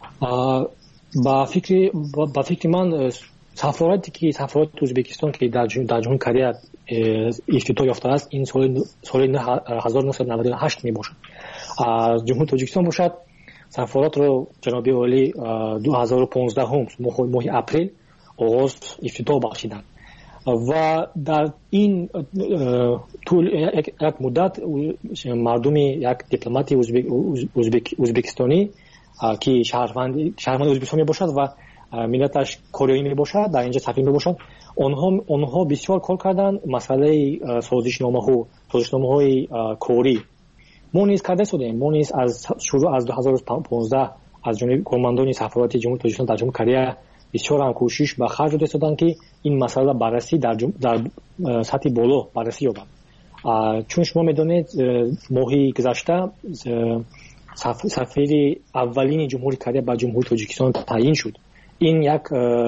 ба фикри ба фикри ман сафорати ки сафорати Ӯзбекистон ки дар ҷумҳури Корея ифтитоҳ ёфтааст, ин соли ҳазор нуҳсад навад и ҳашт мебошад. ҷумҳури Тоҷикистон бошад, сафоратро ҷаноби олӣ ду ҳазору понздаҳум моҳи апрел оғоз ифтитоҳ бахшиданд ва дар ин тӯл як муддат мардуми як дипломати ӯзбекистонӣ ки шаҳрванди Ӯзбекистон мебошад ва миллаташ кореоӣ мебошад, дар инҷа сафир мебошад, онҳо онҳо бисёр кор карданд масъалаи созишномаҳо созишномаҳои корӣ. мо низ карда истодем. мо низ аз шурӯъ аз ду ҳазору понздаҳ аз ҷониби кормандони сафорати ҷумҳури Тоҷикистон дар ҷумҳури Корея бисёр ҳам кӯшиш ба харҷ дода истоданд ки ин масъала баррасӣ дар дар сатҳи боло баррасӣ ёбад. чун шумо медонед, моҳи гузашта сафири аввалини ҷумҳури Корея ба ҷумҳури Тоҷикистон таъин шуд. ин як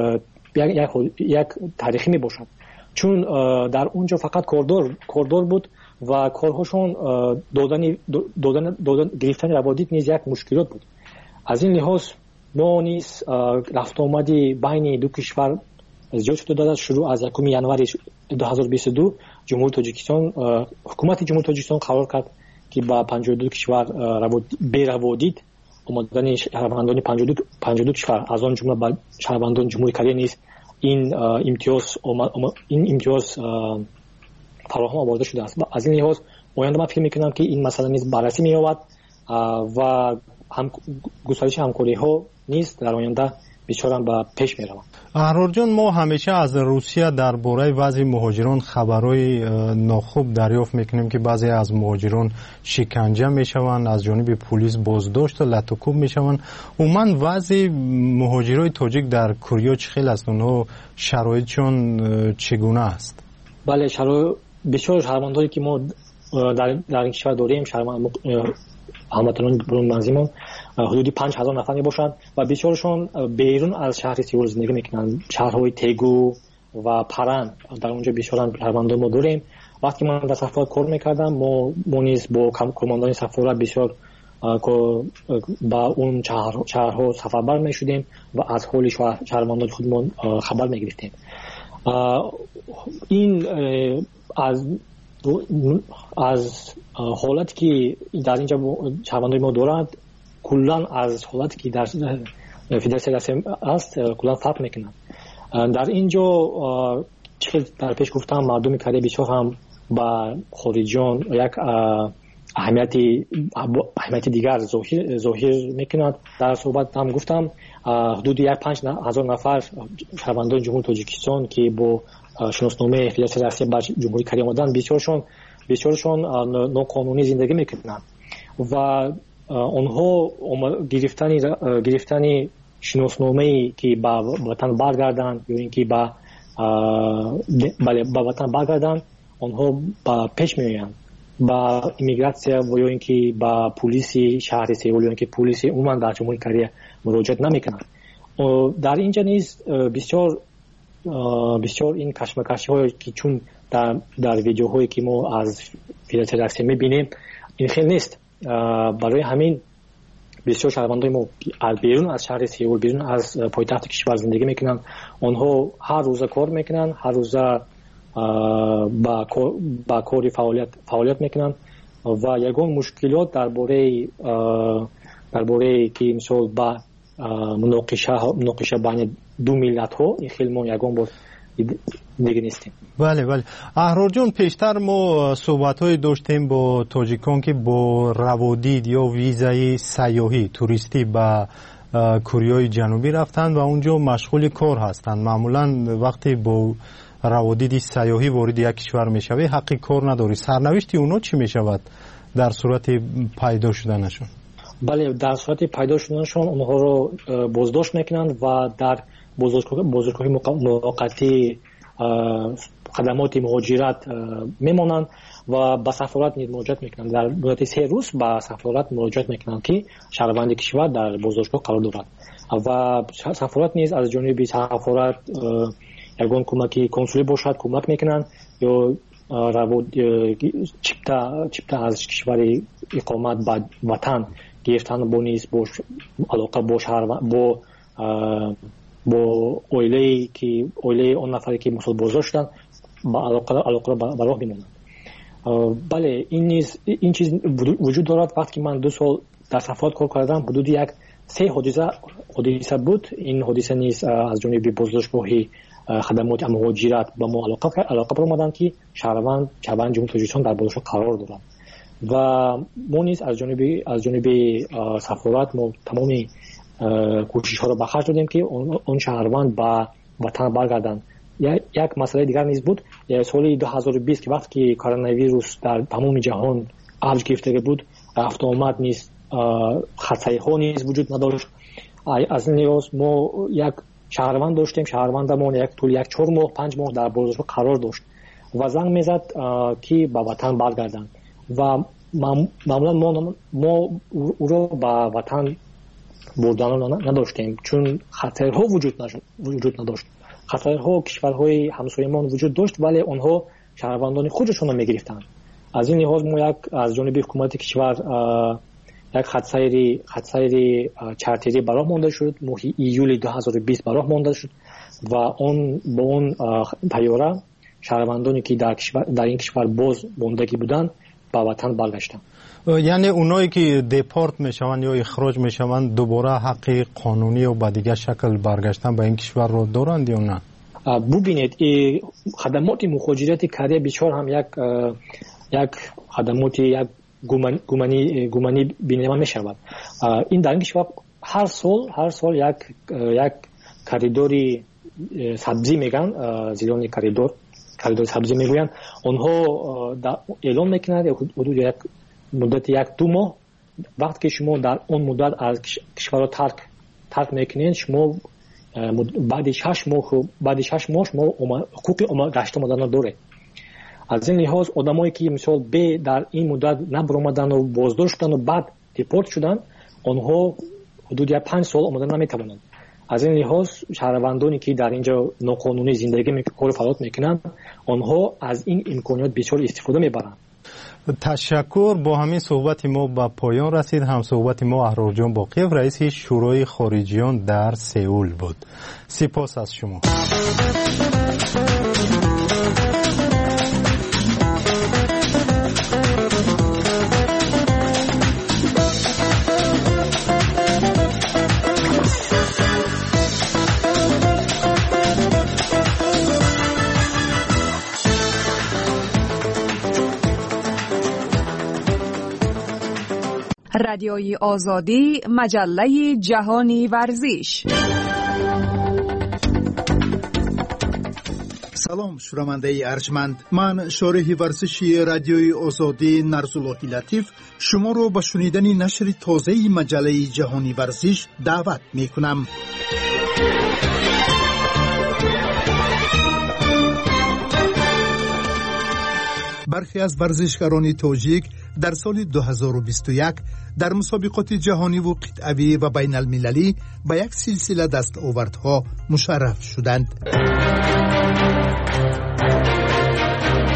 як таърихӣ мебошад, чун дар онҷо фақат кордор кордор буд ва корҳошон додани додан гирифтани раводид низ як мушкилот буд. аз ин лиҳоз мо низ рафтуомади байни ду кишвар зиёд шуда додад. шурӯъ аз якуми январи ду ҳазору бисту ду ҷумҳури Тоҷикистон ҳукумати ҷумҳури Тоҷикистон қарор кард ки ба панҷоҳу ду кишвар бераводид омадани шаҳрвандони панҷоҳу ду кишвар аз он ҷумла ба шаҳрвандони ҷумҳури Корея низ ин имтиёз ин имтиёз фароҳам оварда шудааст. аз ин лиҳоз оянда ман фикр мекунам ки ин масъала низ баррасӣ меёбад ва густариши ҳамкориҳо низ дар оянда бисёрам ба пеш мераванд. аҳрорҷон, мо ҳамеша аз Русия дар бораи вазъи муҳоҷирон хабарҳои нохуб дарёфт мекунем ки баъзе аз муҳоҷирон шиканҷа мешаванд, аз ҷониби полис боздошт ва латукуб мешаванд. умуман вазъи муҳоҷирони тоҷик дар Корея чӣ хел аст? онҳо шароитшон чӣ гуна аст? бале, шароит бисёр шаҳрвандоне ки мо дар ин кишвар дорем, ҳамватанони манзилмон ҳудуди панҷ ҳазор нафар мебошанд ва бисёршон берун аз шаҳри Сеул зиндагӣ мекунанд. шаҳрҳои Тегу ва Паран, дар онҷо бисёрам шаҳрвандон мо дорем. вақте ки ман дар сафорат кор мекардам, мо мо низ бо кормандони сафорат бисёр ба он шаҳрҳо сафарбар мешудем ва аз ҳоли шаҳрвандони худмон хабар мегирифтем. ин аз аз ҳолате ки дар инҷа шаҳрвандони мо доранд, куллан аз ҳолате ки дар Федератсияи Россия аст, куллан фарқ мекунад. дар инҷо чӣ дар пеш гуфтам, мардуми Корея бисёр ҳам ба хориҷиён як аҳамияти аҳамияти дигар зоҳир мекунад. дар суҳбат ҳам гуфтам, ҳудуди як панҷ ҳазор нафар шаҳрвандони ҷумҳури Тоҷикистон ки бо шиносномаи Федератсияи Россия ба ҷумҳури Корея омаданд, бисёршон бисёршон ноконунӣ зиндагӣ мекунанд ва онҳо гирифтани гирифтани шиносномае ки ба ватан баргарданд ё ин ки ба бале ба ватан баргарданд, онҳо ба пеш меоянд ба иммигратсия ё ин ки ба полиси шаҳри Сеул ё ин ки полиси умуман дар ҷумҳури Корея муроҷиат намекунанд. дар инҷа низ бисёр бисёр ин кашмакашиҳое ки чун در در ویدیوهایی که ما از فدراسیون رقص میبینیم این خیلی نیست. برای همین بسیار شهروندان ما از بیرون از شهر سئول، بیرون از پایتخت کشور زندگی میکنن. آنها هر روز کار میکنن، هر روز با با کاری فعالیت فعالیت میکنن و یگان مشکلات درباره درباره که مثلا با مناقشه مناقشه بین دو ملت ها این خیلی ما یگان بود دیگه نیستیم. بله بله. احرار جون، پیشتر ما صحبت های داشتیم با تاجیکان که با روادید یا ویزای سیاحی توریستی به کره جنوبی رفتن و اونجا مشغول کار هستند. معمولا وقتی با روادید سیاحی وارد یک کشور میشوی حقی کار نداری. سرنوشتی اونا چی میشود در صورت پیدا شدنشون؟ بله، در صورت پیدا شدنشون اونها رو بازداشت میکنن و در بازداشتگاه موقتی خدمات مهاجرت میمونن و به سفارت مراجعت میکنن. در مدت سه روز به سفارت مراجعت میکنن که شهروند کشور در بازداشتگاه قرار دارد و سفارت نیز از جانب سفارت یگان کمکی کنسولی باشد کمک میکنن یا چپتا چپتا از کشور اقامت به وطن گرفتن با نیز با علاقه با شهر با با اویله که اویله اون نفری که مسئول بازداشت شدن با علاقه علاقه به راه میمونن. بله، این نیز این چیز وجود دارد. وقتی من دو سال در سفارت کار کردم حدود یک سه حادثه حادثه بود. این حادثه نیز از جانب بازداشتگاهی خدمات مهاجرت با ما علاقه علاقه برآمدند که شهروند شهروند جمهوری تاجیکستان در بازداشت قرار دارند و ما نیز از جانب از جانب سفارت ما تمام کوشش ها رو به خرج دادیم که اون شهروند به وطن برگردند. یک مسئله دیگر نیز بود. سال دو هزار و بیست که وقتی که کرونا ویروس در تمام جهان اوج گرفته بود، رفت آمد نیز خطای ها نیز وجود نداشت. از این لحاظ ما یک شهروند داشتیم. شهروندمون یک طول یک چهار ماه پنج ماه در بازداشت قرار داشت و زنگ میزد که به وطن برگردند و معمولا ما ما او را به وطن بردن نداشتیم چون خطرها وجود وجود نداشت. خطرها کشورهای همسایه‌مان وجود داشت ولی آنها شهروندان خودشون را میگرفتند. از این لحاظ ما یک از جانب حکومت کشور یک خط سیری خط سیری چارتری براه مانده شد. ماه ایول دو هزار و بیست براه مانده شد و اون با اون طیاره شهروندانی که در کشور در این کشور باز موندگی بودند به وطن برگشتند. یعنی اونایی که دیپورت میشوند یا اخراج میشوند دوباره حق قانونی و به دیگه شکل برگشتن به این کشور رو دارند یا نه؟ ببینید خدمات مهاجرت کره بیچار هم یک یک خدمات یک گمانی گمانی بینیده میشود. این در این کشور هر سال هر سال یک یک کریدوری سبزی میگن، زیران کریدور کریدور سبزی میگویند. آنها اعلام میکنند حدود یک مدت یک دو ماه وقتی که شما در اون مدت از کشور رو ترک ترک میکنین شما بعد شش ماه بعد شش ماه شما حقوق گشت آمدن داره. از این لحاظ آدمایی که مثلا به در این مدت نبرآمدن و بازداشت شدن و بعد دیپورت شدن آنها حدود پنج سال آمدن نمیتوانند. از این لحاظ شهروندانی که در اینجا ناقانونی زندگی میکنن فعالیت میکنن آنها از این امکانات بسیار استفاده میبرند. تشکر. با همین صحبت ما به پایان رسید. هم صحبت ما احرار جان باقیف رئیس شورای خارجیان در سئول بود. سپاس از شما. رادیوی آزادی، مجله جهانی ورزش. سلام شنونده ارجمند، من شارح ورزشی رادیوی آزادی نرسالله لطیف شما رو به شنیدن نشر تازه مجله جهانی ورزش دعوت می کنم. برخی از ورزشکاران تاجیک در سال دو هزار و بیست و یک در مسابقات جهانی و قطعی و بین المللی به یک سلسله دستاوردها مشرف شدند.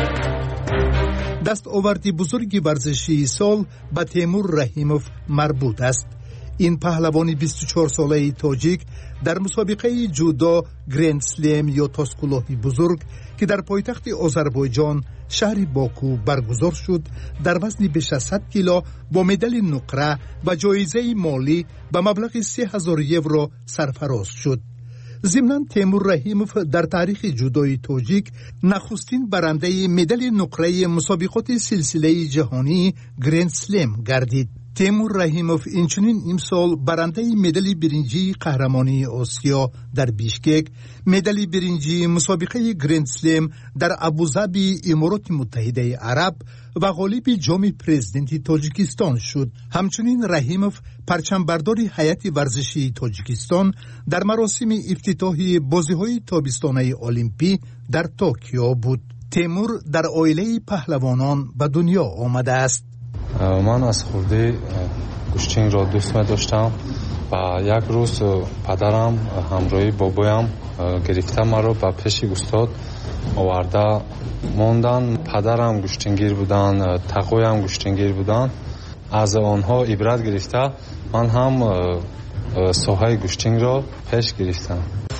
دستاوردی بزرگی ورزشی سال به تیمور رحیموف مربوط است. این پهلوان بیست و چهار ساله تاجیک در مسابقه جودو گرند سلم یا تاسکولوهی بزرگ که در پایتخت آذربایجان شهر باکو برگزار شد در وزن بیش از صد کیلو با مدال نقره و جایزه مالی به مبلغ سه هزار یورو سرفراز شد. ضمناً تیمور رحیموف در تاریخ جودوی تاجیک نخستین برنده مدال نقره مسابقات سلسله جهانی گرند سلم گردید. تیمور رحیموف اینچنین امسال برنده مدال برنجی قهرمانی آسیا در بیشکک، مدال برنجی مسابقه گرند سلم در ابوظبی امارات متحده عرب و غالب جام پرزیدنت تاجیکستان شد. همچنین رحیموف پرچم برداری هیئت ورزشی تاجیکستان در مراسم افتتاحی بازی‌های تابستانه المپی در توکیو بود. تیمور در عائله پهلوانان به دنیا آمده است. من از خورده گوشتینگ را دوست می داشتم و یک روز پدرم همراهی بابایم گرفته مرا به پیش استاد آورده موندن. پدرم گوشتینگیر بودن، تقویم گوشتینگیر بودن. از آنها عبرت گرفته من هم ساحه گوشتینگ را پیش گرفتم.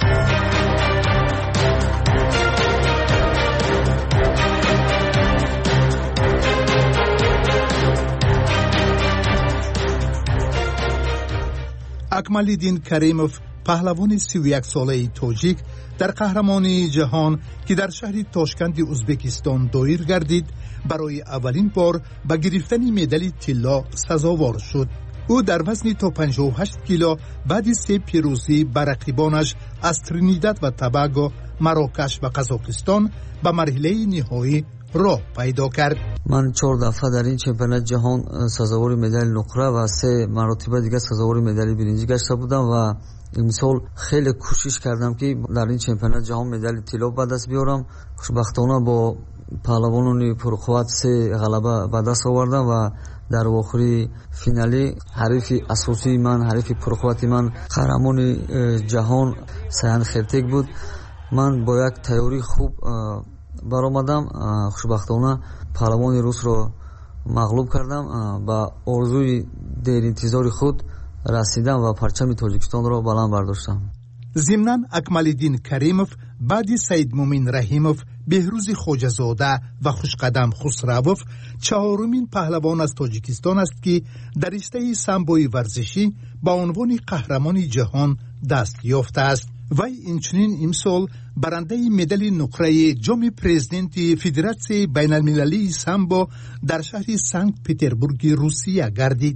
اکمالدین کریموف پهلوان سی و یک ساله تاجیک در قهرمانی جهان که در شهر تاشکند ازبکستان دایر گردید برای اولین بار به گرفتن مدال طلا سزاوار شد. او در وزن تا پنجاه و هشت کیلو بعد سه پیروزی بر رقیبانش از ترینیداد و توباگو، مراکش و قزاقستان به مرحله نهایی راه پیدا کرد. من چهار دفعه در این چمپیونات جهان سزاوار مدال نقره و سه مرتبه دیگه سزاوار مدال برنجی گشته بودم و امسال خیلی کوشش کردم که در این چمپیونات جهان مدال طلا به دست بیارم. خوشبختانه با پهلوانان پرقوت سه غلبه به دست آوردم و در آخری فینالی حریف اساسی من، حریف پرقوت من قهرمان جهان سیان خرتک بود. من با یک تیاری خوب برآمدم. خوشبختانه پهلوان روس را مغلوب کردم. با آرزوی دیر انتظار خود رسیدم و پرچم تاجیکستان را بلند برداشتم. ضمناً اکمالدین کریموف بعد سید مومین رحیموف، بهروز خوجه‌زاده و خوشقدم خسروف چهارمین پهلوان از تاجیکستان است که در رشته سامبوی ورزشی با عنوان قهرمان جهان دست یافته است. وی اینچنین امسال برنده مدال نقره جام پرزیدنت فدراسیون بین المللی سامبو در شهر سنت پترزبورگ روسیه گردید.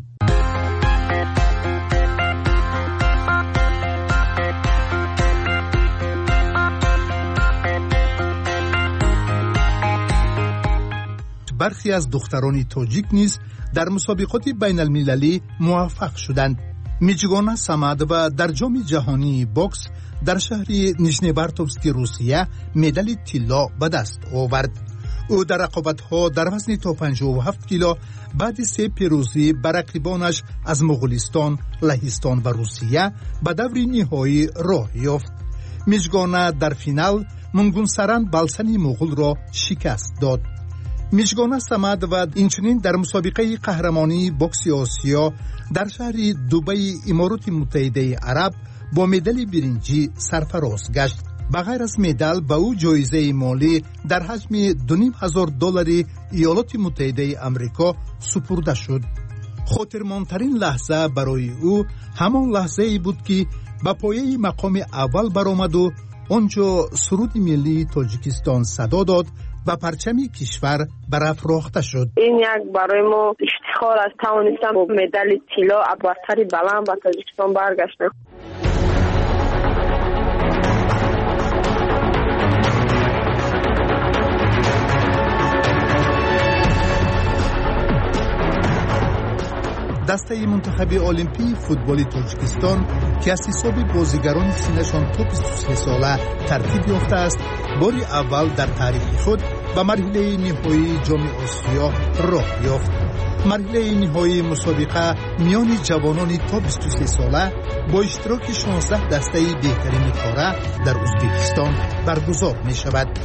برخی از دختران تاجیک نیز در مسابقات بین المللی موفق شدند. میجگانا سمادووا در جام جهانی بوکس در شهر نیژنی‌بارتوفسک روسیه مدال طلا به دست آورد. او در رقابت‌ها در وزن تا پنجاه و هفت کیلو بعد سه پیروزی بر رقیبانش از مغولستان، لهستان و روسیه به دور نهایی راه یافت. میجگانا در فینال منگونسران بالسن مغول را شکست داد. میجگانا سمادووا اینچنین در مسابقه قهرمانی بوکس آسیا در شهر دبی امارات متحده عرب با مدال برنجی سرفراز گشت. بغیر از مدال به او جایزه مالی در حجم دو نیم هزار دلار ایالات متحده آمریکا سپرده شد. خاطرماندترین لحظه برای او همان لحظه ای بود که به پایه مقام اول برآمد و آنجا سرود ملی تاجیکستان صدا داد و پرچم کشور برافراخته شد. این یک برای ما افتخار است، توانستم با مدال طلا برتری بلند به تاجیکستان برگشتم. دسته منتخب المپی فوتبال تاجیکستان که از حساب بازیگران سنشان تا بیست و سه ساله ترتیب یافته است، بار اول در تاریخ خود به مرحله نهایی جام آسیا راه یافت. مرحله نهایی مسابقه میان جوانان تا بیست و سه ساله با اشتراک شانزده دسته بهترین قاره در ازبکستان برگزار می شود.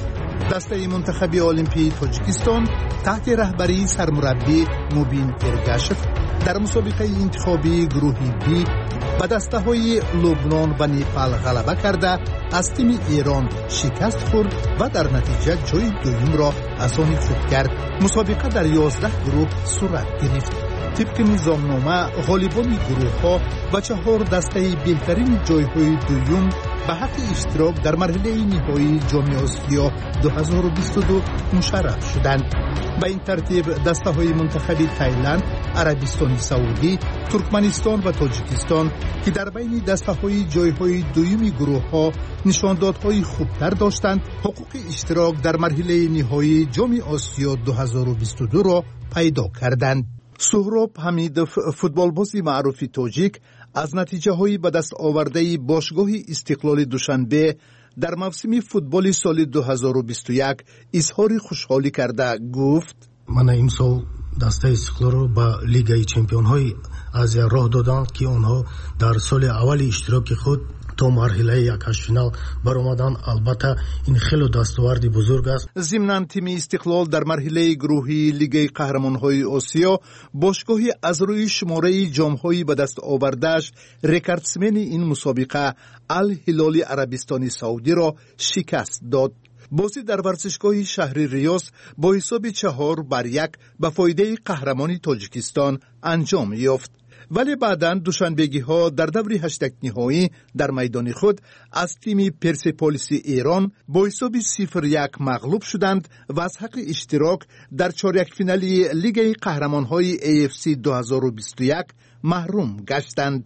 دسته منتخب المپی تاجیکستان تحت رهبری سرمربی مبین ارگاشف در مسابقه انتخابی گروه بی به دسته های لبنان و نیپال غلبه کرده از تیم ایران شکست خورد و در نتیجه جای دوم را از آن خود کرد. مسابقه در یازده گروه صورت گرفت. طبق نظامنامه غالبان گروه ها و چهار دسته بهترین جای های دوم به حق اشتراک در مرحله نهایی جام آسیا دو هزار و بیست و دو مشرف شدند. به این ترتیب دسته های منتخب تایلند، عربستان سعودی، ترکمنستان و تاجیکستان که در بین دسته های جای های دوم گروه ها نشاندادهای خوبتر داشتند، حقوق اشتراک در مرحله نهایی جام آسیا دو هزار و بیست و دو را پیدا کردند. سهراب حمیدов فوتبالبازی معروف تاجیک از نتیجه های به دست آورده باشگاه استقلال دوشنبه در موسم فوتبال سال دو هزار و بیست و یک اظهار خوشحالی کرده گفت: من امسال دسته استقلال رو به لیگ چمپیون های آسیا راه دادند که آنها در سال اول اشتراک خود تا مرحله یک هشت فینال برآمدند. البته این خیلی دستاورد بزرگ است. ضمن تیم استقلال در مرحله گروهی لیگ قهرمان‌های آسیا باشگاه از روی شماره جام‌های به دست آورده‌اش رکوردسمن این مسابقه الهلال عربستان سعودی را شکست داد. بازی در ورزشگاه شهر ریاض با حساب چهار بر یک به فایده قهرمان تاجیکستان انجام یافت. ولی بعداً دوشنبگی ها در دور هشتگ نهایی در میدان خود از تیم پرسپولیس ایران با حساب صفر یک مغلوب شدند و از حق اشتراک در چهاریک فینالی لیگ قهرمان‌های ای اف سی دو هزار و بیست و یک محروم گشتند.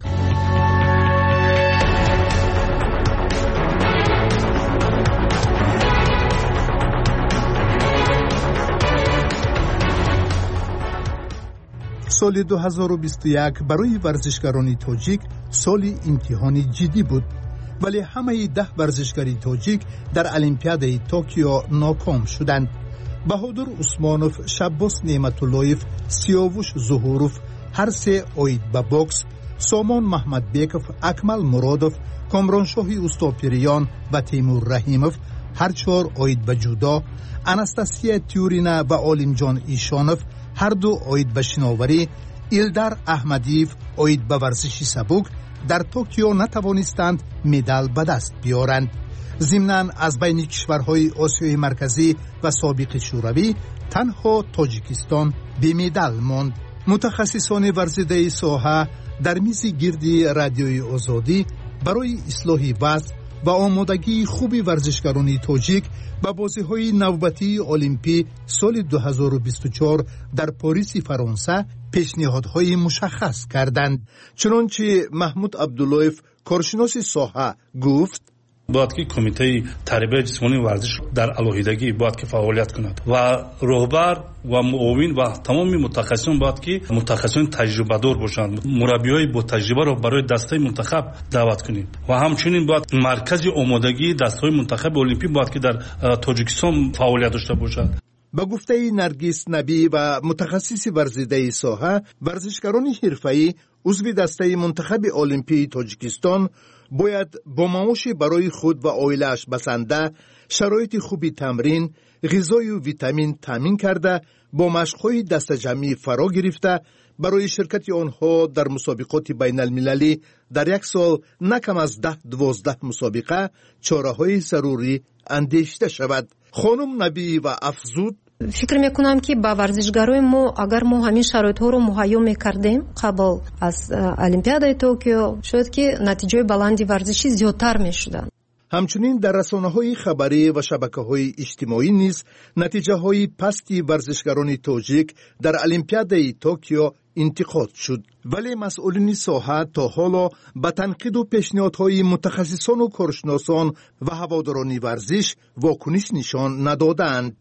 سال دو هزار و بیست و یک برای ورزشکاران تاجیک سال امتحانی جدی بود، ولی همه ده ورزشکاری تاجیک در المپیاد توکیو ناکام شدند. بهادر عثمانوف، شباس نعمتاللهیف، سیاوش ظهوروف هر سه اوید به بوکس، سامان محمد بیکوف، اکمل مرادوف، کامرانشاهی استاپیریان و تیمور رحیموف هر چهار اوید به جودو، انستاسیا تیورینا و عالمجان ایشانوف هر دو اوید به شناوری، ایلدر احمدیف اوید به ورزش سبک در توکیو نتوانستند مدال به دست بیارند. ضمناً از بین کشورهای آسیای مرکزی و سابق شوروی تنها تاجیکستان بی مدال ماند. متخصصان ورزیده ساحه در میز گردی رادیوی آزادی برای اصلاح وضع و آمادگی خوبی ورزشکاران تاجیک به بازی‌های نوبتی المپی سال دو هزار و بیست و چهار در پاریس فرانسه پیشنهادهای مشخص کردند. چنانچه محمود عبداللهیف کارشناس ساحه گفت: باید که کمیته تربیت جسمانی ورزش در علاهیدگی باید که فعالیت کند و رهبر و معاون و تمام متخصصان باید که متخصصان تجربه دار باشند. مربیای با تجربه را برای دسته منتخب دعوت کنیم و همچنین باید مرکز آمادگی دسته منتخب المپی باید که در تاجیکستان فعالیت داشته باشد. با گفته نرگس نبی و متخصص ورزیده ساحه، ورزشکاران حرفه‌ای عضو دسته منتخب المپی تاجیکستان باید با معاش برای خود و عائله‌اش بسنده، شرایط خوبی تمرین، غذای و ویتامین تامین کرده، با مشق‌های دست جمعی فرا گرفته برای شرکت آنها در مسابقات بین المللی در یک سال نکم از ده دوازده مسابقه چاره‌های ضروری اندیشیده شود. خانم نبی و افزود: فکر میکنم که با ورزشکارای ما اگر ما همین شرایط ها رو مهیا میکردیم قبل از المپیادای توکیو شاید که نتیجه بلندی ورزشی زیادتر میشدن. همچنین در رسانه‌های خبری و شبکه‌های اجتماعی نیز نتیجه‌های پستی ورزشکاران تاجیک در المپیادای توکیو انتقاد شد، ولی مسئولین ساحه تا حالا به تنقید و پیشنهادهای متخصصان و کارشناسان و هواداران ورزش واکنش نشان ندادند.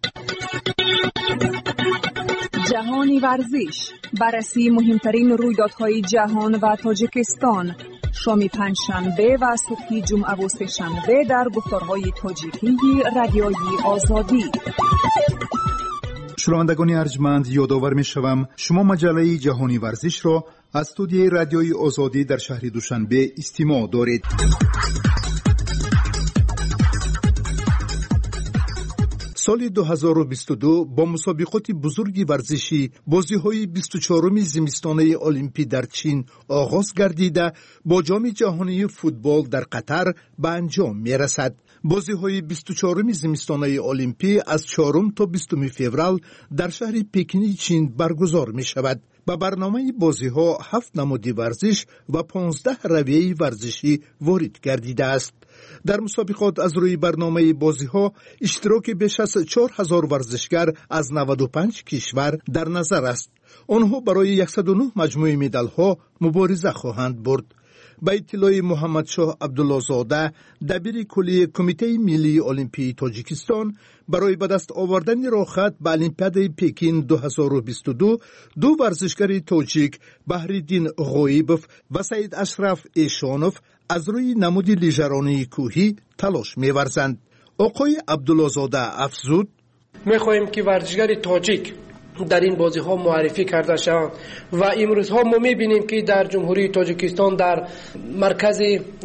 جهانی ورزش، بررسی مهمترین رویدادهای جهان و تاجیکستان، شام پنجشنبه و صبح جمعه و سه‌شنبه در گفتارهای تاجیکی رادیوی آزادی. شنوندگان ارجمند، یادآور می‌شوم شما مجله جهانی ورزش را از استودیوی رادیوی آزادی در شهر دوشنبه استماع دارید. سال دو هزار و بیست و دو با مسابقات بزرگی ورزشی بازی‌های بیست و چهارم زمستانه المپی در چین آغاز گردیده با جام جهانی فوتبال در قطر به انجام می‌رسد. بازی‌های بیست و چهارم زمستانه المپی از چهارم تا بیستم فوریه در شهر پکین چین برگزار می‌شود. با برنامه بازی‌ها هفت نماد ورزش و پانزده رویه ورزشی وارد گردیده است. در مسابقات از روی برنامه بازی‌ها اشتراک بیش از چهار هزار ورزشگر از نود و پنج کشور در نظر است. آنها برای صد و نه مجموعه مدال‌ها مبارزه خواهند برد. با اطلاع محمد شاه عبدالله زاده دبیر کلی کمیته ملی المپی تاجیکستان برای به دست آوردن راحت به المپیاد پکین دو هزار و بیست و دو دو ورزشگر تاجیک بهرالدین غایبوف و سید اشرف ایشانوف از روی نمود لیژرانی کوهی تلاش می‌ورزند. آقای عبدالله زاده افزود: می‌خواهیم که ورزشگر تاجیک در این بازی ها معرفی کرده شوند و امروز ها ما میبینیم که در جمهوری تاجیکستان در مرکز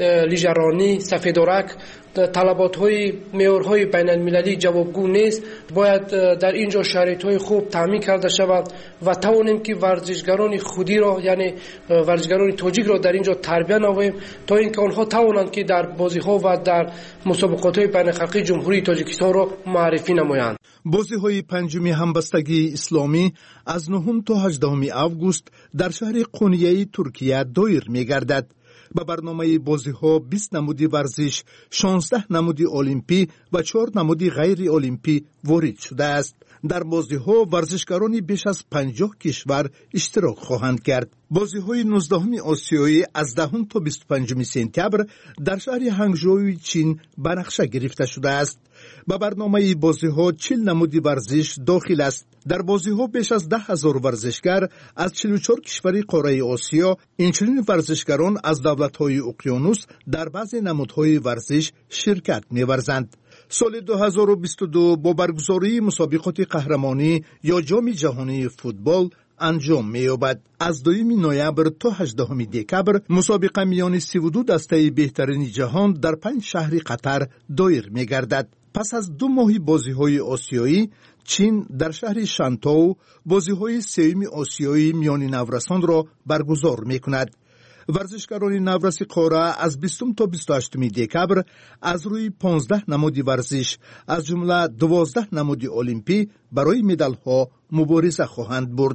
لیژرانی سفیدورک طلبات های معیارهای بین المللی جوابگو نیست. باید در اینجا شرایط های خوب تامین کرده شود و توانیم که ورزشگران خودی را یعنی ورزشگران تاجیک را در اینجا تربیت نماییم تا اینکه آنها توانند که در بازی ها و در مسابقات های بین الخلقی جمهوری تاجیکستان را معرفی نمایند. بازی های پنجمی همبستگی اسلامی از نهم تا هجدهم آگوست در شهر قونیه ترکیه دایر می‌گردد. با برنامه بازی ها بیست نمودی ورزش، شانزده نمودی المپی و چهار نمودی غیر المپی وارد شده است. در بازی ها ورزشکاران بیش از پنجاه کشور اشتراک خواهند کرد. بازی های نوزدهم آسیایی از دهم تا بیست و پنجم سپتامبر در شهر هنگژو چین به نقشه گرفته شده است. با برنامه بازی ها چهل نمودی ورزش داخل است. در بازی ها بیش از ده هزار ورزشگر از چهل و چهار کشور قاره آسیا، اینچنین ورزشگران از دولت های اقیانوس در بعضی نمودهای ورزش شرکت می‌ورزند. سال دو هزار و بیست و دو با برگزاری مسابقات قهرمانی یا جام جهانی فوتبال انجام می‌یابد. از دوم نوامبر تا هجدهم دکامبر مسابقه میان سی و دو دسته بهترین جهان در پنج شهر قطر دایر می‌گردد. پس از دو ماهی بازی‌های آسیایی، چین در شهر شانتو بازی‌های سوم آسیایی میان نورسان را برگزار می‌کند. ورزشکاران نورس قاره از بیستم تا بیست و هشتم دکامبر از روی پانزده نماد ورزش از جمله دوازده نماد المپی برای مدال‌ها مبارزه خواهند برد.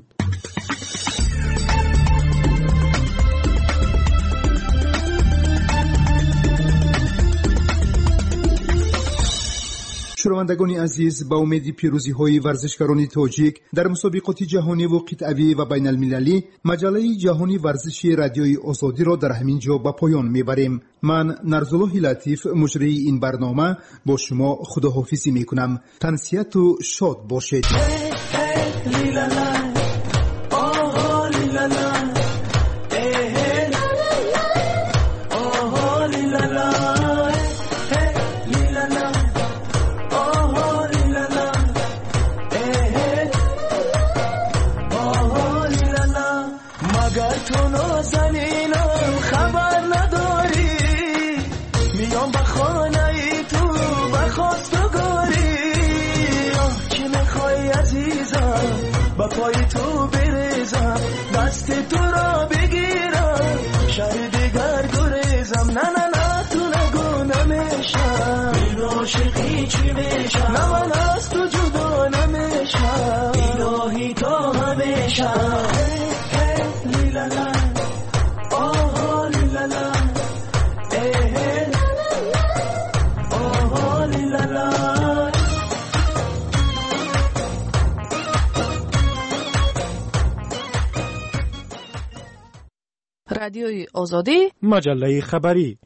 شنوندگان عزیز، با امید پیروزی های ورزشکاران تاجیک در مسابقات جهانی و قطعی و بین المللی، مجله جهانی ورزشی رادیوی آزادی را در همین جا به پایان میبریم. من نرزالله لطیف مجری این برنامه با شما خداحافظی میکنم. تنسیت و شاد باشید. پای تو بریزم، دست تو را بگیرم، شهر دیگر گریزم. نه نه نه تو نگو نمیشم، این عاشقی چی میشم، نه من از تو جدا نمیشم، الهی تا همیشم. هی هی لیلالا، آها لیلالا، ای آها لیلالا. رادیوی آزادی، مجله خبری.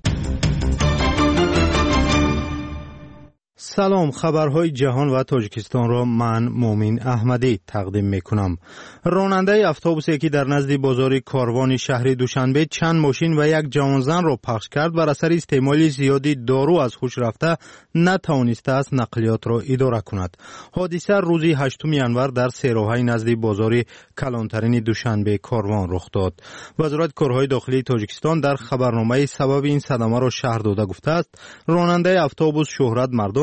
سلام، خبرهای جهان و تاجیکستان را من مومین احمدی تقدیم میکنم. راننده اتوبوسی که در نزد بازار کاروان شهر دوشنبه چند ماشین و یک جوانزن را پخش کرد بر اثر استعمال زیادی دارو از هوش رفته نتوانسته است نقلیات را اداره کند. حادثه روز هشتم ژانویه در سه‌راهی نزد بازار کلانترین دوشنبه کاروان رخ داد. وزارت کارهای داخلی تاجیکستان در خبرنامه سبب این صدمه را شرح داده گفته است راننده اتوبوس شهرت مردان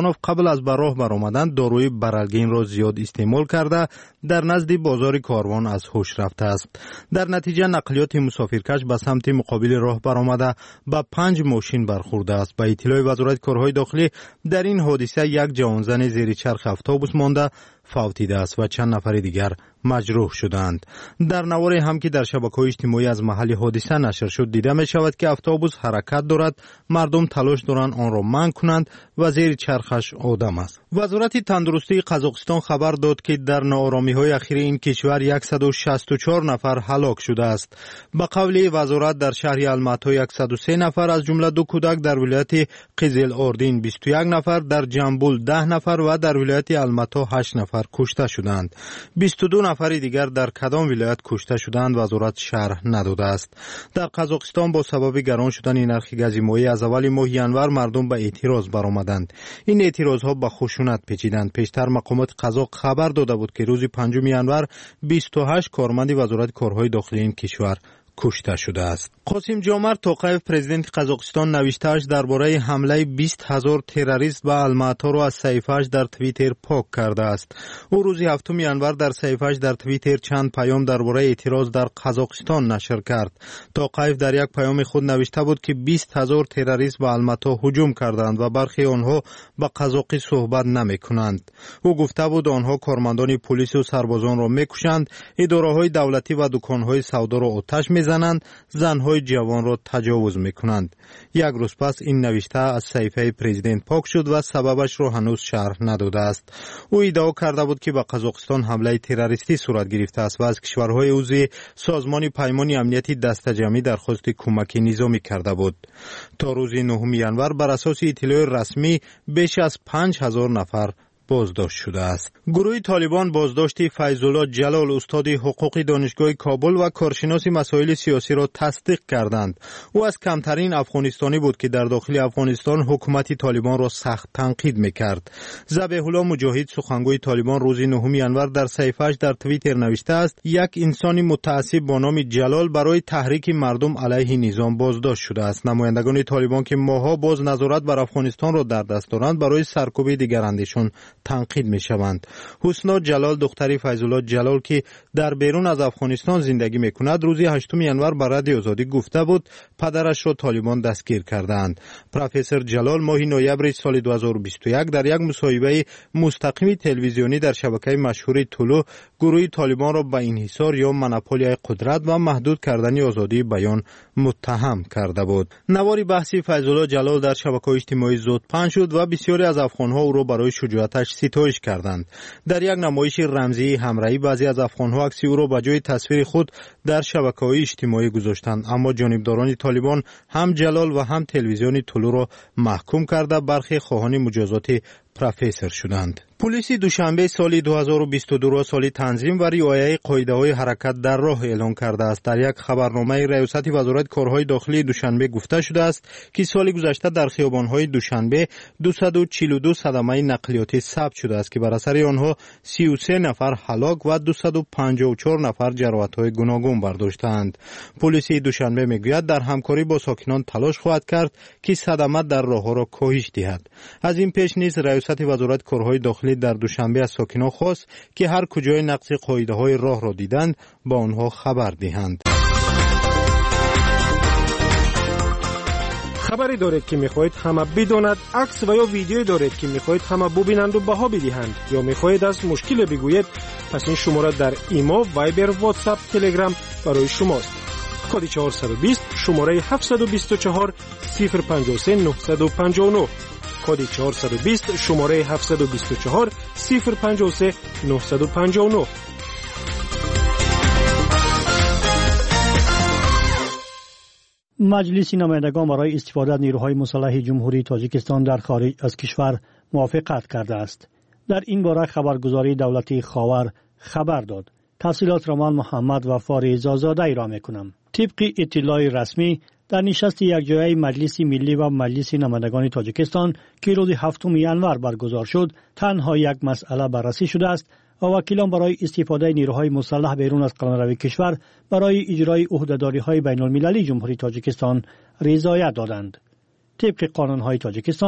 کلمانوف قبل از به راه برآمدن داروی برالگین را زیاد استعمال کرده در نزد بازار کاروان از هوش رفته است. در نتیجه نقلیات مسافرکش به سمت مقابل راه برآمده با پنج ماشین برخورده است. به اطلاع وزارت کارهای داخلی در این حادثه یک جوانزن زیر چرخ اتوبوس مانده فوتیده است و چند نفر دیگر مجروح شدند. در نواری هم که در شبکه‌های اجتماعی از محل حادثه نشر شد دیده می شود که اتوبوس حرکت دارد، مردم تلاش دارند آن را منع کنند و زیر چرخش آدم است. وزارت تندرستی قزاقستان خبر داد که در ناآرامی‌های اخیر این کشور صد و شصت و چهار نفر هلاک شده است. به قول وزارت در شهر الماتا صد و سه نفر از جمله دو کودک، در ولایت قزل اردین بیست و یک نفر، در جنبول ده نفر و در ولایت الماتا هشت نفر کشته شدند. بیست و دو نفر دیگر در کدام ولایت کشته شدند وزارت شرح نداده است. در قزاقستان با سبب گران شدن نرخ گاز مایع از اول ماه ینور مردم به اعتراض برآمدند. این اعتراضها به خشونت پیچیدند. پیشتر مقامات قزاق خبر داده بود که روز پنجم ینور بیست و هشت کارمند وزارت کارهای داخلی این کشور کشته شده است. قاسم جامرد توقیف پرزیدنت قزاقستان نوشته‌اش درباره حمله بیست هزار تروریست به الماتا را از صفحه‌اش در توییتر پاک کرده است. او روز هفتم ینور در صفحه‌اش در توییتر چند پیام درباره اعتراض در قزاقستان نشر کرد. توقیف در یک پیام خود نوشته بود که بیست هزار تروریست به الماتا هجوم کردند و برخی آنها به قزاقی صحبت نمی‌کنند. او گفته بود آنها کارمندان پلیس و سربازان را می‌کشند، اداره‌های دولتی و دکان‌های سودا را آتش می‌زنند، زن‌های جوان را تجاوز می‌کنند. یک روز پس این نوشته از صفحه پرزیدنت پاک شد و سببش را هنوز شرح نداده است. او ادعا کرده بود که به قزاقستان حمله تروریستی صورت گرفته است و از کشورهای عضو سازمان پیمان امنیتی دست جمعی درخواست کمک نظامی کرده بود. تا روز نهم ینور بر اساس اطلاع رسمی بیش از پنج هزار نفر بازداشت شده است. گروه طالبان بازداشت فیض‌الله جلال استاد حقوق دانشگاه کابل و کارشناس مسائل سیاسی را تصدیق کردند. او از کمترین افغانستانی بود که در داخل افغانستان حکومت طالبان را سخت تنقید می‌کرد. ذبیح الله مجاهد سخنگوی طالبان روز نهم ینور در صفحه‌اش در توییتر نوشته است: یک انسان متعصب با نام جلال برای تحریک مردم علیه نظام بازداشت شده است. نمایندگان طالبان که ماها باز نظارت بر افغانستان را در دست دارند برای سرکوب دیگراندیشان تنقید می شوند. حسنا جلال دختری فیض‌الله جلال که در بیرون از افغانستان زندگی می کند روز هشتم ینور بر رادیو آزادی گفته بود پدرش را طالبان دستگیر کردند. پروفسور جلال ماه نوامبر سال دو هزار و بیست و یک در یک مصاحبه مستقیم تلویزیونی در شبکه مشهور طلوع گروه طالبان را به انحصار یا مونوپولی قدرت و محدود کردن آزادی بیان متهم کرده بود. نوار بحثی فیض‌الله جلال در شبکه‌های اجتماعی زودپن شد و بسیاری از افغان‌ها او را برای شجاعتش ستایش کردند. در یک نمایش رمزی همراهی بعضی از افغان‌ها عکس او را به جای تصویر خود در شبکه‌های اجتماعی گذاشتند، اما جانبداران طالبان هم جلال و هم تلویزیون طلوع را محکوم کرده برخی خواهان مجازات پروفسور شدند. پلیس دوشنبه سال دو هزار و بیست و دو را سال تنظیم و رعایت قاعده‌های حرکت در راه اعلام کرده است. در یک خبرنامه ریاست وزارت کارهای داخلی دوشنبه گفته شده است که سال گذشته در خیابان‌های دوشنبه دویست و چهل و دو صدمه نقلیاتی ثبت شده است که بر اثر آنها سی و سه نفر هلاک و دویست و پنجاه و چهار نفر جراحت‌های گوناگون برداشتند. پلیس دوشنبه میگوید در همکاری با ساکنان تلاش خواهد کرد که صدمه در راه‌ها را کاهش دهد. از این پیش نیز ریاست وزارت کارهای داخلی در دوشنبه از ساکنان خواست که هر کجای نقض قاعده‌های راه را دیدند با آنها خبر دهند. خبری دارید که میخواهید همه بداند، عکس و یا ویدیویی دارید که میخواهید همه ببینند و بها بدهند، یا میخواهید از مشکل بگویید، پس این شماره در ایما، وایبر، واتساپ، تلگرام برای شماست. کد چهارصد و بیست شماره هفتصد و بیست و چهار صفر پنجاه و سه نهصد و پنجاه و نه. کد چهارصد و بیست شماره هفتصد و بیست و چهار صفر پنجاه و سه نهصد و پنجاه و نه. مجلس نمایندگان برای استفاده از نیروهای مسلح جمهوری تاجیکستان در خارج از کشور موافقت کرده است. در این باره خبرگزاری دولتی خاور خبر داد. تفصیلات را من محمد و فاریز آزاده را میکنم. طبق اطلاع رسمی در نشست یکجایی مجلس ملی و مجلس نمایندگان تاجیکستان که روز هفتم ژانویه برگزار شد، تنها یک مسئله بررسی شده است و وکیلان برای استفاده نیروهای مسلح بیرون از قلمرو کشور برای اجرای عهدهداری‌های بین‌المللی جمهوری تاجیکستان رضایت دادند. طبق قانون‌های تاجیکستان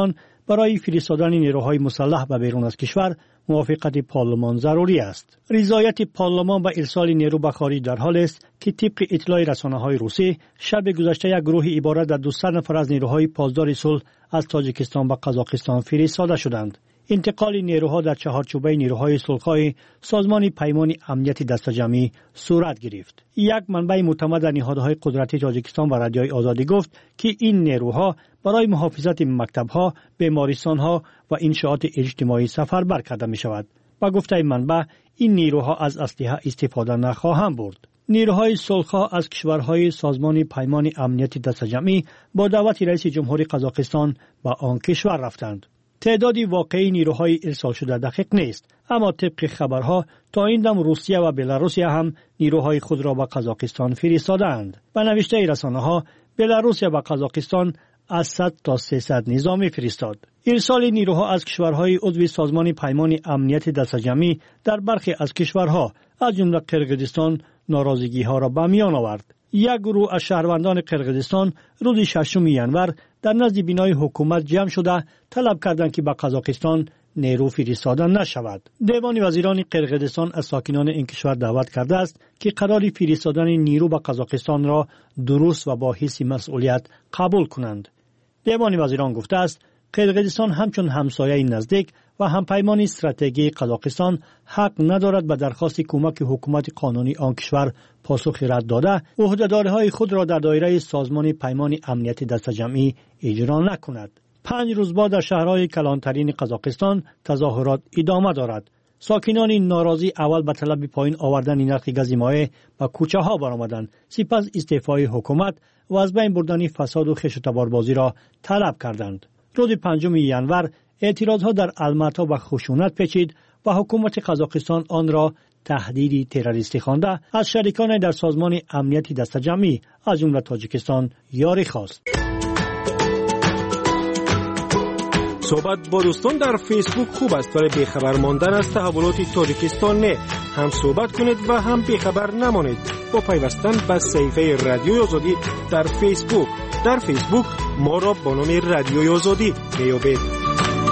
برای فرستادن نیروهای مسلح به بیرون از کشور موافقت پارلمان ضروری است. رضایت پارلمان به ارسال نیرو به خارج در حال است که طبق اطلاع رسانه‌های روسی شب گذشته یک گروه عبارت از دویست نفر از نیروهای پاسدار صلح از تاجیکستان به قزاقستان فرستاده شدند. انتقال نیروها در چهارچوبه نیروهای صلح‌خواه سازمان پیمان امنیت دسته‌جمعی صورت گرفت. یک منبع معتمد در نهادهای قدرتی تاجیکستان و رادیوی آزادی گفت که این نیروها برای محافظت مکتب‌ها، بیمارستان‌ها و انشاءات اجتماعی سفربر کرده می‌شود. با گفته منبع این نیروها از اسلحه استفاده نخواهند برد. نیروهای صلح‌خواه از کشورهای سازمان پیمان امنیت دسته‌جمعی با دعوت رئیس جمهور قزاقستان به آن کشور رفتند. تعداد واقعی نیروهای ارسال شده دقیق نیست، اما طبق خبرها تا این دم روسیه و بلاروسیه هم نیروهای خود را به قزاقستان فرستادند. به نوشته رسانه‌ها بلاروسیه و قزاقستان از صد تا سیصد نظامی فرستاد. ارسال نیروها از کشورهای عضو سازمان پیمان امنیت دسته‌جمعی در برخی از کشورها از جمله قرقیزستان ناراضگی‌ها را به میان آورد. یک گروه از شهروندان قرقیزستان روز ششم ینور در نزد بینای حکومت جمع شده طلب کردند که به قزاقستان نیرو فرستاده نشود. دیوان وزیران قرقیزستان از ساکنان این کشور دعوت کرده است که قرار فرستادن نیرو به قزاقستان را درست و با حس مسئولیت قبول کنند. دیوان وزیران گفته است قرقیزستان همچون همسایه نزدیک و همپیمان استراتژیک قزاقستان حق ندارد به درخواست کمک حکومت قانونی آن کشور پاسخ رد داده عهده‌داری‌های خود را در دایره سازمان پیمان امنیت دسته‌جمعی اجرا نکند. پنج روز بعد در شهرهای کلانترین قزاقستان تظاهرات ادامه دارد. ساکنان ناراضی اول به طلب پایین آوردن نرخ گاز مایع به کوچه ها برآمدند، سپس استعفای حکومت و از بین بردن فساد و خش و تباربازی را طلب کردند. روز پنجم ینور اعتراضها در الماتا و خشونت پیچید و حکومت قزاقستان آن را تهدیدی تروریستی خوانده از شریکان در سازمان امنیت دسته‌جمعی از جمله تاجیکستان یاری خواست. صحبت با دوستان در فیسبوک خوب است، برای بیخبر ماندن از تحولات تاجیکستان نه. هم صحبت کنید و هم بیخبر نمانید با پیوستن به صفحه رادیوی آزادی در فیسبوک. در فیسبوک ما را با نام رادیوی آزادی بیابید.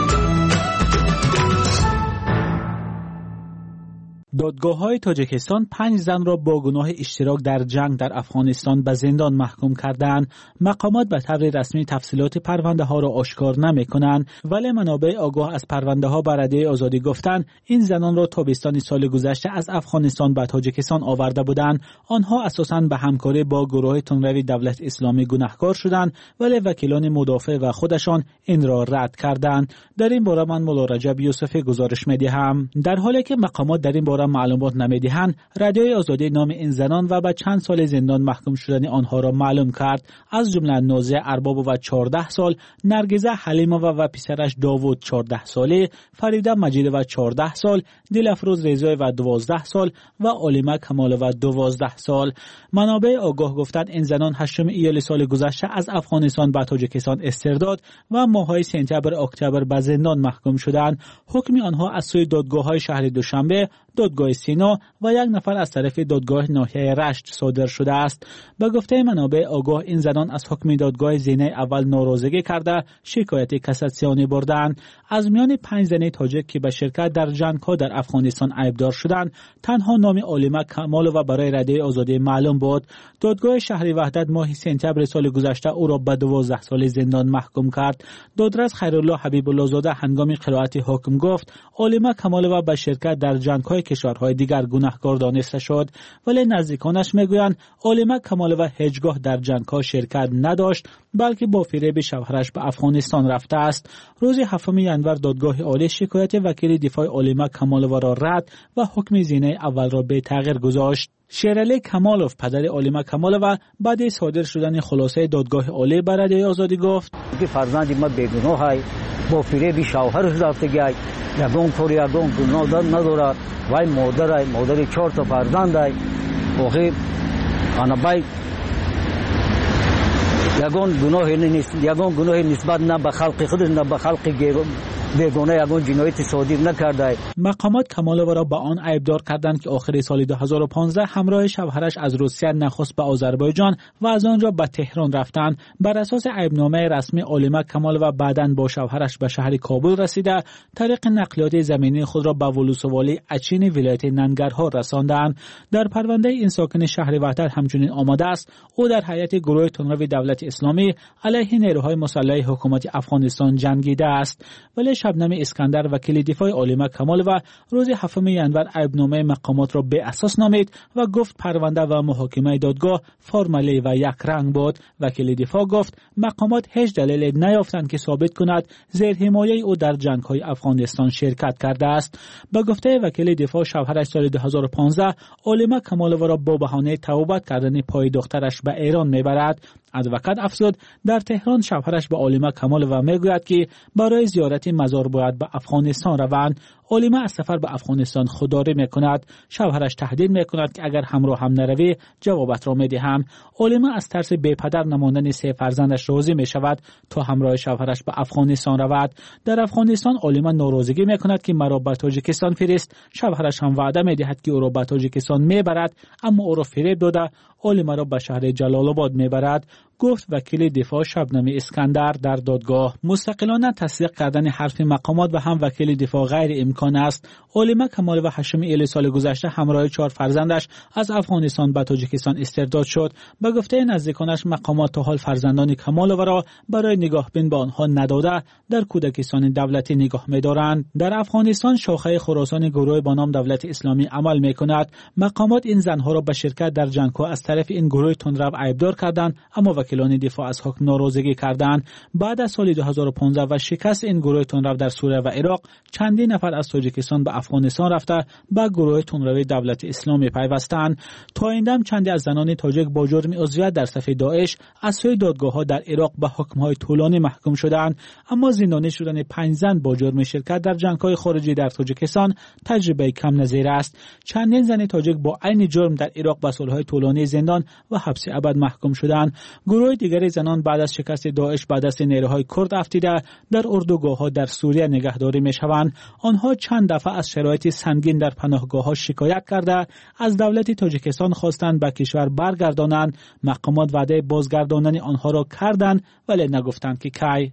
دادگاه‌های تاجیکستان پنج زن را با گناه اشتراک در جنگ در افغانستان به زندان محکوم کردند. مقامات به طور رسمی تفصیلات پرونده ها را آشکار نمی‌کنند، ولی منابع آگاه از پرونده ها به رادیوی آزادی گفتند این زنان را تابستان سال گذشته از افغانستان به تاجیکستان آورده بودند. آنها اساساً به همکاری با گروه تندروی دولت اسلامی گناهکار شدند، ولی وکیلان مدافع و خودشان این را رد کردند. در این باره من مولا رجب یوسفی گزارش می‌دهم. در حالی که مقامات در این باره معلومات نمیدهند، رادیوی آزادی نام این زنان و به چند سال زندان محکوم شدن آنها را معلوم کرد. از جمله نازیه ارباب و چهارده سال، نرگزه حلیمه و پسرش داوود چهارده ساله، فریده مجید و چهارده سال، دلفروز رضایی و دوازده سال و علیمه کمال و دوازده سال. منابع آگاه گفتند این زنان هشتم ایول سال گذشته از افغانستان به تاجیکستان استرداد و ماه‌های سپتامبر اکتبر به زندان محکوم شدند. حکم آنها از سوی دادگاه‌های شهر دوشنبه، دادگاه سینا و یک نفر از طرف دادگاه ناحیه رشت صادر شده است. به گفته منابع آگاه این زنان از حکم دادگاه زینه اول ناراضگی کرده شکایت کاساسیونی بردند. از میان پنج زن تاجیک که به شرکت در جنگ‌ها در افغانستان عیبدار شدند، تنها نام علیمه کمال و برای رادیوی آزادی معلوم بود. دادگاه شهر وحدت ماه سپتامبر سال گذشته او را به دوازده سال زندان محکوم کرد. دادرس خیرالله حبیب الله زاده هنگام قرائت حکم گفت علیمه کمال و به شرکت در جنگ‌های کشورهای دیگر گناهکار دانسته شد، ولی نزدیکانش میگویند علیمه کمالوه هیچگاه در جنگ‌ها شرکت نداشت، بلکه با فریب شوهرش به افغانستان رفته است. روز هفتم ژانویه دادگاه عالی شکایت وکیل دفاع علیمه کمالوه را رد و حکم زینه اول را به تغییر گذاشت. شیرعلی کمالوف پدر علیمه کمالوه بعد صادر شدن خلاصه دادگاه عالی بر رادیوی آزادی گفت که فرزند ما بیگناه است، با فریب شوهرش رفته گشت، یگان کار یگان گناه ندارد، وای مادر مادر چهار تا فرزند است. واقعا انا بای یگان گناه نیست، یگان گناه نسبت نه به خلق خود نه به خلق بگونه یگون جنایت صادق نکرده. مقامات کمالووا را با آن عیبدار کردند که آخر سال دو هزار و پانزده همراه شوهرش از روسیه نخست به آذربایجان و از آنجا به تهران رفتند. بر اساس عیبنامه رسمی عالمه کمالووا بعداً با شوهرش به شهر کابل رسیده طریق نقلیات زمینی خود را به ولسوالی اچین ولایت ننگرهار رساندند. در پرونده این ساکن شهر وحدت همچنین آمده است او در هیئت گروه تندرو دولت اسلامی علیه نیروهای مسلح حکومت افغانستان جنگیده است. ولی شبنم اسکندر وکیل دفاع عالمه کمالووا روز هفتم ژانویه عیبنامه مقامات را به اساس نامید و گفت پرونده و محاکمه دادگاه فرمالی و یک رنگ بود. وکیل دفاع گفت مقامات هیچ دلیل نیافتند که ثابت کند زیر حمایه او در جنگ‌های افغانستان شرکت کرده است. به گفته وکیل دفاع شوهرش سال دو هزار و پانزده عالمه کمالووا را با بهانه توبت کردن پای دخترش به ایران میبرد. ادوکات افزود در تهران شوهرش به عالمه کمالووا میگوید که برای زیارت مزار باید به افغانستان روند. عالمه از سفر به افغانستان خودداری میکند. شوهرش تهدید میکند که اگر همراه هم نروی جوابت را میدهم. عالمه از ترس بی پدر نماندن سه فرزندش راضی میشود تا همراه شوهرش به افغانستان رود. در افغانستان عالمه ناراضگی میکند که مرا به تاجیکستان فرست. شوهرش هم وعده میدهد که او را به تاجیکستان میبرد اما او را فریب داده عالمه را به شهر جلال آباد میبرد. گفت وکیل دفاع شبنم اسکندر در دادگاه. مستقلانه تصدیق کردن حرف مقامات و هم وکیل دفاع غیر امکان است. عالمه کمالووا هشتم ایل سال گذشته همراه چهار فرزندش از افغانستان به تاجیکستان استرداد شد. به گفته نزدیکانش مقامات تا حال فرزندان کمالووا را برای نگاهبین به آنها نداده در کودکستان دولتی نگاه می‌دارند. در افغانستان شاخه خراسان گروه با نام دولت اسلامی عمل می‌کند. مقامات این زنها را به شرکت در جنگ‌ها از طرف این گروه تندرو عیبدار کردند اما وکیلان دفاع از حکم ناراضگی کردند. بعد از سال دو هزار و پانزده و شکست این گروه تندرو در سوریه و عراق چندین نفر از تاجیکستان به افغانستان رفته به گروه تندرو دولت اسلامی پیوستند. تا این دم چندی از زنان تاجیک با جرم عضویت در صف داعش از سوی دادگاه‌ها در عراق به حکم‌های طولانی محکوم شدند اما زندانی شدن پنج زن با جرم شرکت در جنگ‌های خارجی در تاجیکستان تجربه کم نظیر است. چندین زن تاجیک با عین جرم در عراق به سال‌های طولانی زندان و حبس ابد محکوم شدند. گروه دیگری زنان بعد از شکست داعش به دست نیروهای کرد افتیده در اردوگاه‌ها در سوریه نگهداری می‌شوند. آنها چند دفعه از شرایط سنگین در پناهگاه‌ها شکایت کرده از دولت تاجیکستان خواستند به کشور برگردانند. مقامات وعده بازگرداندن آنها را کردند ولی نگفتند که کی.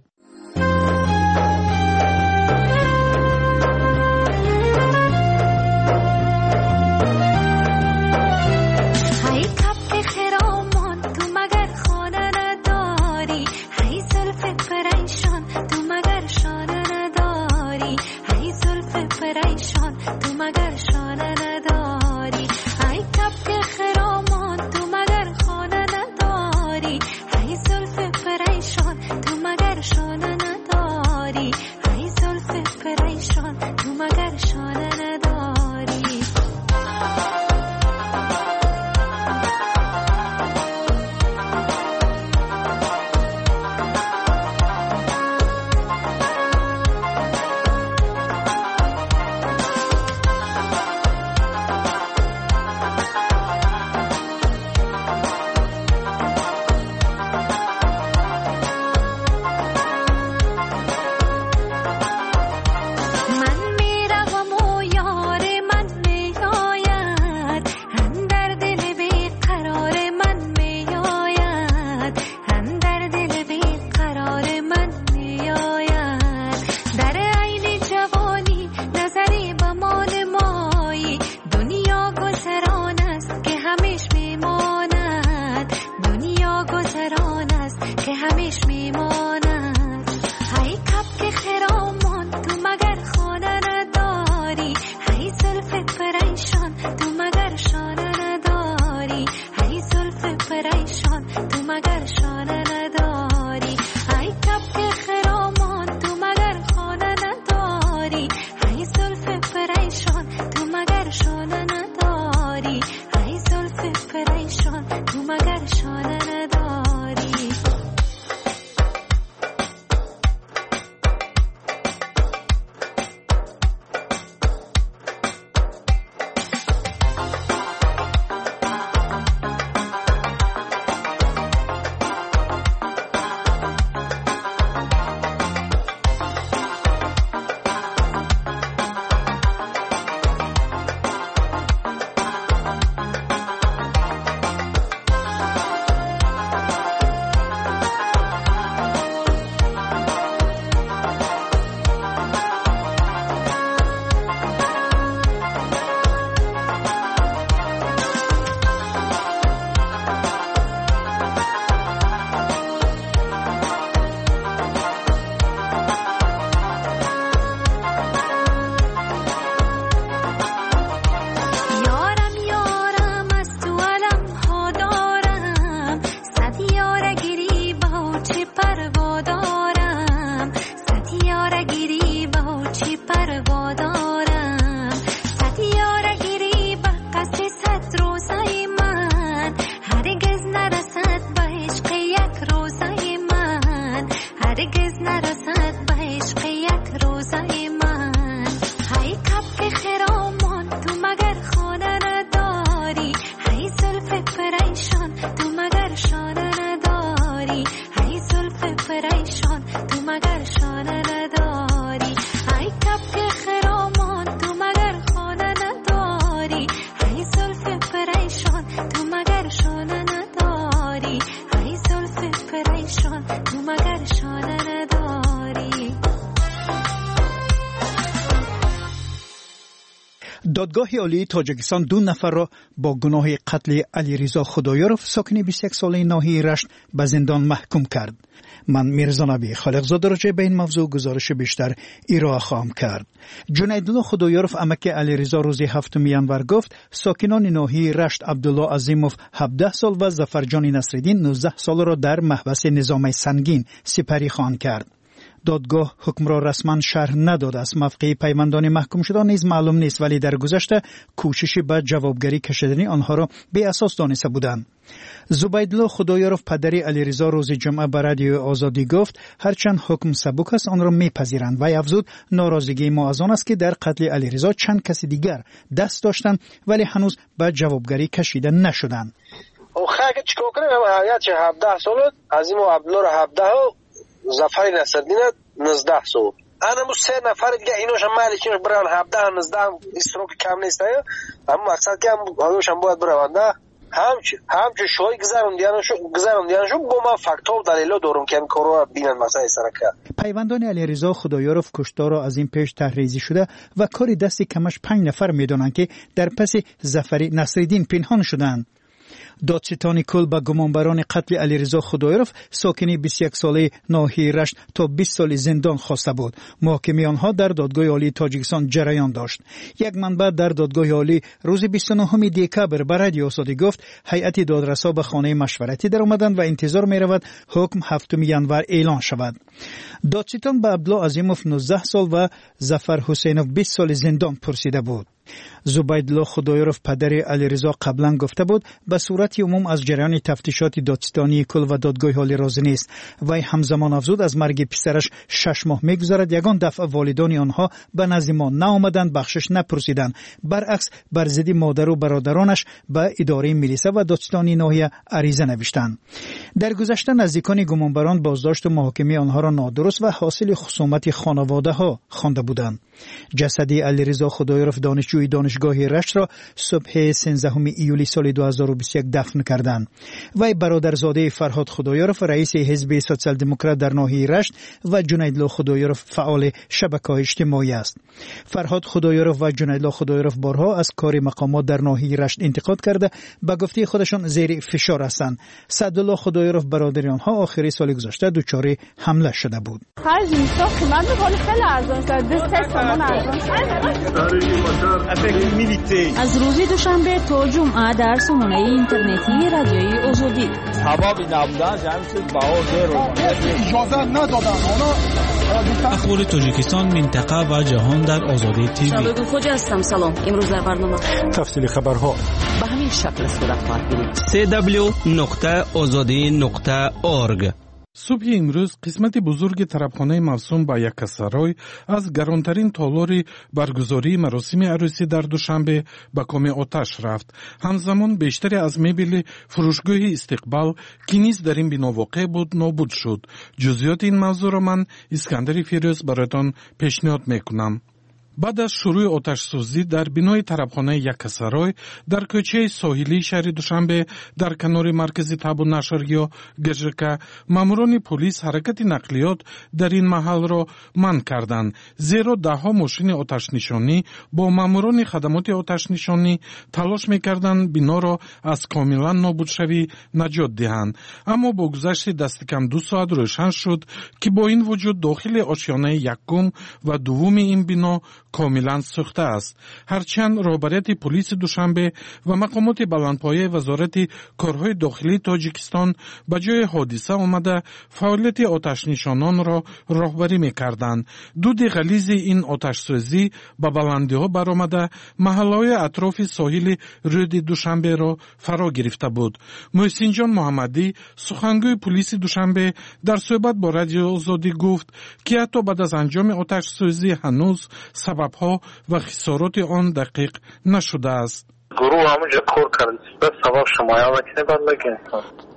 آخرشان تو مگر شانه نداری. دادگاه عالی تاجیکستان دو نفر را با گناه قتل علیرضا خدایارف ساکن بیست و یک ساله ناحیه رشت به زندان محکوم کرد. من میرزا نبی خالقزاده راجع به این موضوع گزارش بیشتر ارائه خواهم کرد. جنیدالله خدایارف عمک علیرضا روز هفتم ینور گفت ساکنان ناحیه رشت عبدالله عظیموف هفده سال و ظفرجان نصرالدین نوزده سال را در محبس نظام سنگین سپری خوان کرد. دادگاه حکم را رسما شرح نداد است. موقع پیوندان محکوم شدن نیز معلوم نیست، ولی در گذشته کوشش به جوابگری کشیدن آنها را به اساس دانسته بودند. زبیدالله خدایارف پدری علیرضا روز جمعه به رادیو آزادی گفت هرچند حکم سبک است آن را میپذیرند و افزود ناراضگی ما از آن است که در قتل علیرضا چند کس دیگر دست داشتند ولی هنوز به جوابگری کشیده نشدند. او خاک چیکار کنه همیت چه هفده سال عظیم و عبدالله هفده ظفر نصرالدین نوزده سال انا سه نفر دیگه اینوش هم مالکیش برن هفده نوزده استروک کم نیست اما مقصد که هایوش هم باید برونده همچه همچه شوی گذروندیانشو گذروندیانشو با من فاکتور دلیل دارم که این کارو بینن مسئله سرکه. پیوندان علیرضا خدایارف کشتار را از این پیش تحریزی شده و کاری دست کمش پنج نفر میدونن که در پس ظفر نصرالدین پنهان شدند. دادستان کل به گمانبران قتل علیرضا خدایارف ساکن بیست و یک ساله ناحیه رشت تا بیست سال زندان خواسته بود. محاکمه آنها در دادگاه عالی تاجیکستان جریان داشت. یک منبع در دادگاه عالی روز بیست و نه دکبر به رادیو آزادی گفت هیئت دادرسا به خانه مشورتی در آمدند و انتظار می رود حکم هفتم ینور اعلان شود. دادستان به عبدالله عظیموف نوزده سال و ظفر حسینوف بیست سال زندان پرسیده بود. زبیدالله خدایارف پدر علیرضا قبلا گفته بود به صورت عموم از جریان تفتیشات دادستانی کل و دادگاه عالی راضی نیست. وی همزمان افزود از مرگ پسرش شش ماه میگذرد یگان دفعه والدان آنها به نزد ما نآمدند بخشش نپرسیدند، برعکس بر ضد مادر و برادرانش به اداره میلیسه و دادستانی ناحیه عریضه نوشتند. در گذشته نزدیکان گمانبران بازداشت و محاکمه آنها را نادرست و حاصل خصومت خانواده ها خوانده بودند. جسد علیرضا خدایارف دانشجوی دانشگاه رشت را صبح سیزدهم ایولی سال دو هزار و بیست و یک دفن کردند. وی برادرزاده فرهاد خدایارف رئیس حزب سوسیال دموکرات در ناحیه رشت و جنیدالله خدایارف فعال شبکه‌های اجتماعی است. فرهاد خدایارف و جنیدالله خدایارف بارها از کار مقامات در ناحیه رشت انتقاد کرده به گفته خودشان زیر فشار هستند. سعدالله خدایارف برادر آنها آخر سال گذشته دچار حمله شده بود. هر زمستان قیمت می‌کنه خیلی ارزان است. دست سامان ارزان از روز دوشنبه تا جمعه در سامانه اینترنتی رادیوی آزادی سبب نبودن جمعیت بهادر رو اجازه ندادن. اخبار تاجیکستان منطقه و جهان در آزادی تیوی. شبکه خوجا هستم. سلام. امروز در برنامه تفصیل خبرها به همین شکل صورت خواهد بود. سی دبلیو نقطه آزادی نقطه اورگ. صبح امروز قسمت بزرگ طربخانه موسوم به یکسرای از گرانترین تالار برگزاری مراسم عروسی در دوشنبه به کام آتش رفت. همزمان بیشتری از مبل فروشگاه استقبال که نیز در این بنا واقع بود نابود شد. جزئیات این موضوع را من اسکندر فیروز برایتان پیشنهاد میکنم. بعد از شروع آتش سوزی در بنای طربخانه یکسرای در کوچه ساحلی شهر دوشنبه در کنار مرکز تاب و نشر یا گژرکه ماموران پلیس حرکت نقلیات در این محل را منع کردند، زیرا ده ها ماشین آتش نشانی با ماموران خدمات آتش نشانی تلاش میکردند بنا را از کاملا نابود شوی نجات دهند. اما با گذشت دست کم دو ساعت روشن شد که با این وجود داخل آشیانه یکم و دوم این بنا کاملا سوخته است. هرچند رهبریت پلیس دوشنبه و مقامات بلندپایه وزارت کارهای داخلی تاجیکستان به جای حادثه آمده فعالیت آتش نشانان را راهبری می‌کردند. دود غلیظ این آتش سوزی به بلندی ها برآمده محله‌های اطراف ساحل رود دوشنبه را فرا گرفته بود. محسن جان محمدی سخنگوی پلیس دوشنبه در صحبت با رادیو آزادی گفت که حتی بعد از انجام آتش سوزی هنوز سبب‌ها و خسارات آن دقیق نشده است. گروه همونجا کار کرد به سبب شمایه وکیل بندگی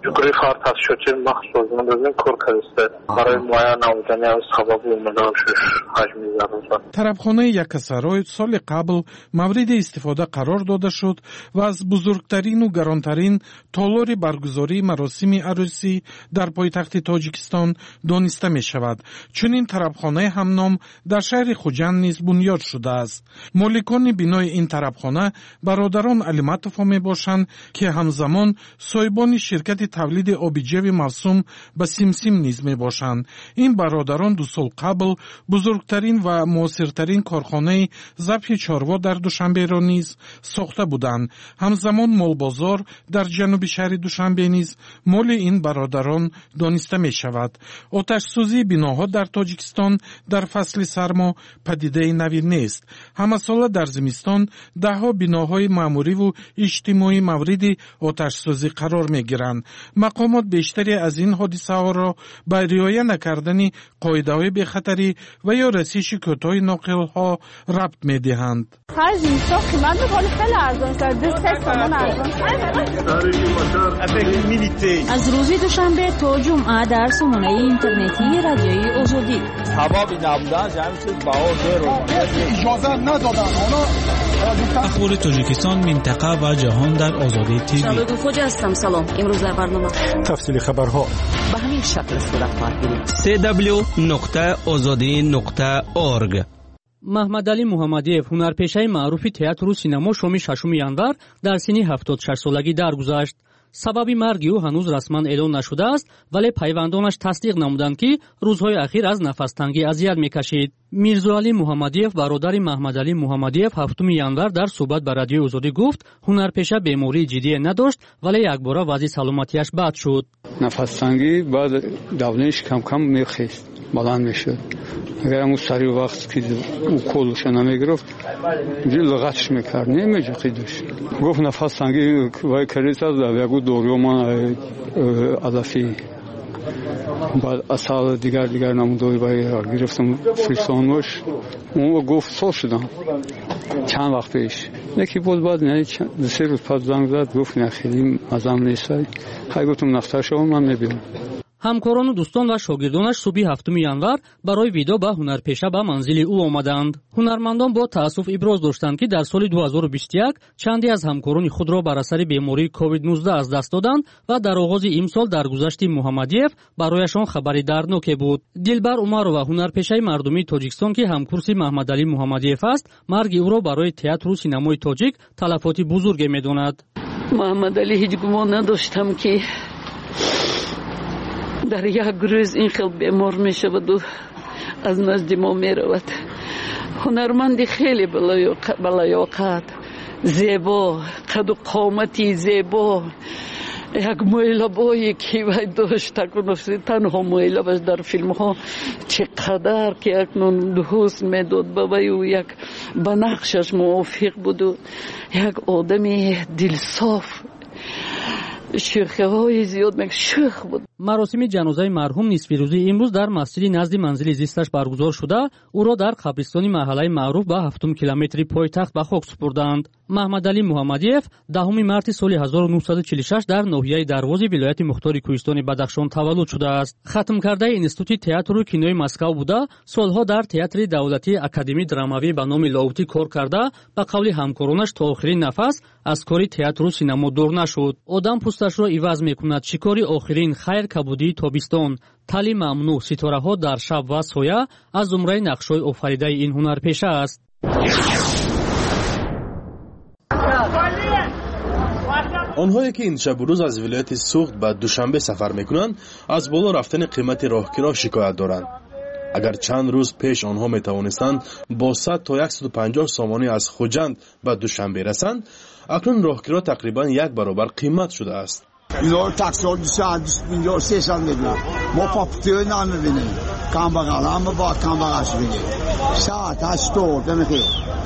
جوکاری خواهد هست شوچه مخصوص من بزنیم کار کرده برای مایه نمودنی از سبب اومدن شش حجمی زرد. طرفخانه یکسرای سال قبل مورد استفاده قرار داده شد و از بزرگترین و گرانترین تالار برگزاری مراسم عروسی در پایتخت تاجیکستان دانسته می شود. چنین طرفخانه همنام در شهر خوجند نیز بنیاد شده است. مالکان بنای این طرفخانه برادران علیمتوف می باشند که همزمان صاحبان شرکت تولید آبجو موسوم به سیمسیم نیز می باشند. این برادران دو سال قبل بزرگترین و موثرترین کارخانه ذبح چاروا در دوشنبه را نیز ساخته بودند. همزمان مال بازار در جنوب شهر دوشنبه نیز مال این برادران دانسته می شود. آتش سوزی بناها در تاجیکستان در فصل سرما پدیده نوی نیست. همه ساله در زمستان ده ها بناهای معمولی و اجتماعی مورد آتش سوزی قرار می گیرند. مقامات بیشتری از این حادثه ها را به رعایت نکردن قاعده های بخطری و یا رسیش کوتاه ناقل ها ربط می دهند. خرج اینستا قیمت می‌کنه خیلی ارزان است. دست سامان ارزان. از روز دوشنبه تا جمعه در سامانه اینترنتی رادیوی آزادی. ثوابی نبودن همین چیز باور رو اجازه ندادن. اخبار تاجیکستان، منطقه و جهان در آزادی تیوی. شبکه خوجا هستم. سلام. امروز در برنامه تفصیل خبرها به همین شکل صورت خواهد گرفت. سی دبلیو نقطه آزادی نقطه اورگ. محمد علی محمدیев هنرپیشه معروف تئاتر و سینما شام ششم январ در سن هفتاد و شش سالگی درگذشت. سبب مرگ او هنوز رسما اعلام نشده است، ولی پیوندانش تصدیق نمودند که روزهای اخیر از نفس‌تنگی اذیت می‌کشید. میرزاعلی محمدیев برادر محمد علی محمدیев هفتم январ در صحبت با رادیو آزادی گفت هنرپیشه بیماری جدی نداشت، ولی یک بار وضع سلامتیش بد شد. نفس‌تنگی بعد دورانش کم کم می‌خیست، بلند می‌شد. اگر اون سری وقت که او کلش نمیگرفت جل لغتش میکرد نمیجه قیدش گفت نفس تنگی وای کریت از یکو دوریو من علفی بعد اصال دیگر دیگر نمودوی وای گرفتم فریسان باش اون گفت سال شدم چند وقت پیش یکی بود بعد نه سه روز پس زنگ زد گفت نه خیلی مزم نیست خیلی گفتم نفتر شما من نبیم. همکاران و دوستان و شاگردانش صبح هفتم январ برای ویدا به هنرپیشه به منزل او آمدند. هنرمندان با تأسف ابراز داشتند که در سال دو هزار و بیست و یک چندی از همکاران خود را بر اثر بیماری کووید نوزده از دست دادند و در آغاز امسال درگذشت محمدیев برایشان خبری دردناک بود. دلبر عمرو و هنرپیشه مردمی تاجیکستان که همکورس محمد علی محمدیев است، مرگ او را برای تئاتر و سینمای تاجیک تلفات بزرگ می‌داند. محمد علی هیچ گمان نداشتم که در یک روز این خیلی بیمار می شود و از نزد ما می رود. هنرمندی خیلی بلایاقت، زیبا، قد و قامتی زیبا، یک مایلابایی که وی داشت تکنفسی تنها مایلابش در فیلم ها چقدر که اکنون دوست می داد به وی و یک بنقشش موافق بود و یک آدمی دلصاف شیخه های زیاد مک شیخ بود. مراسم جنازه مرحوم نصف روزی امروز در مسجد نزد منزل زیستش برگزار شده. او را در قبرستان محله معروف به هفتم کیلومتری پایتخت به خاک سپردند. محمد علی محمدیев دهم مارس سال هزار و نهصد و چهل و شش در ناحیه دروازه ولایت مختار کوهستان بدخشان تولد شده است. ختم کرده اینستیتوت تئاتر و کینوی مسکو بوده. سالها در تئاتر دولتی اکادمی دراماوی به نام لاوتی کار کرده. به قول همکارانش تا آخرین نفس از کاری تئاتر و سینما دور نشد. آدم پوستش را عوض میکند. شکاری آخرین خیر کبودی تابستان، تالی ممنوع، ستاره ها در شب و سایه از زمره نقش‌های آفریده این هنرپیشه است. آنهایی که این شب و روز از ولایت سوخت به دوشنبه سفر میکنند از بالا رفتن قیمت راهگیرها شکایت دارند. اگر چند روز پیش آنها میتوانستند با صد تا صد و پنجاه سامانی از خوجند به دوشنبه رسند، اکنون راهگیرها تقریبا یک برابر قیمت شده است. اینا رو تاکسی دویست پنجاه سیصد میدن، ما پاپتیو نمیبینیم، کم بغل همه با کم بغلش بینیم، ساعت هشتور دمیخیر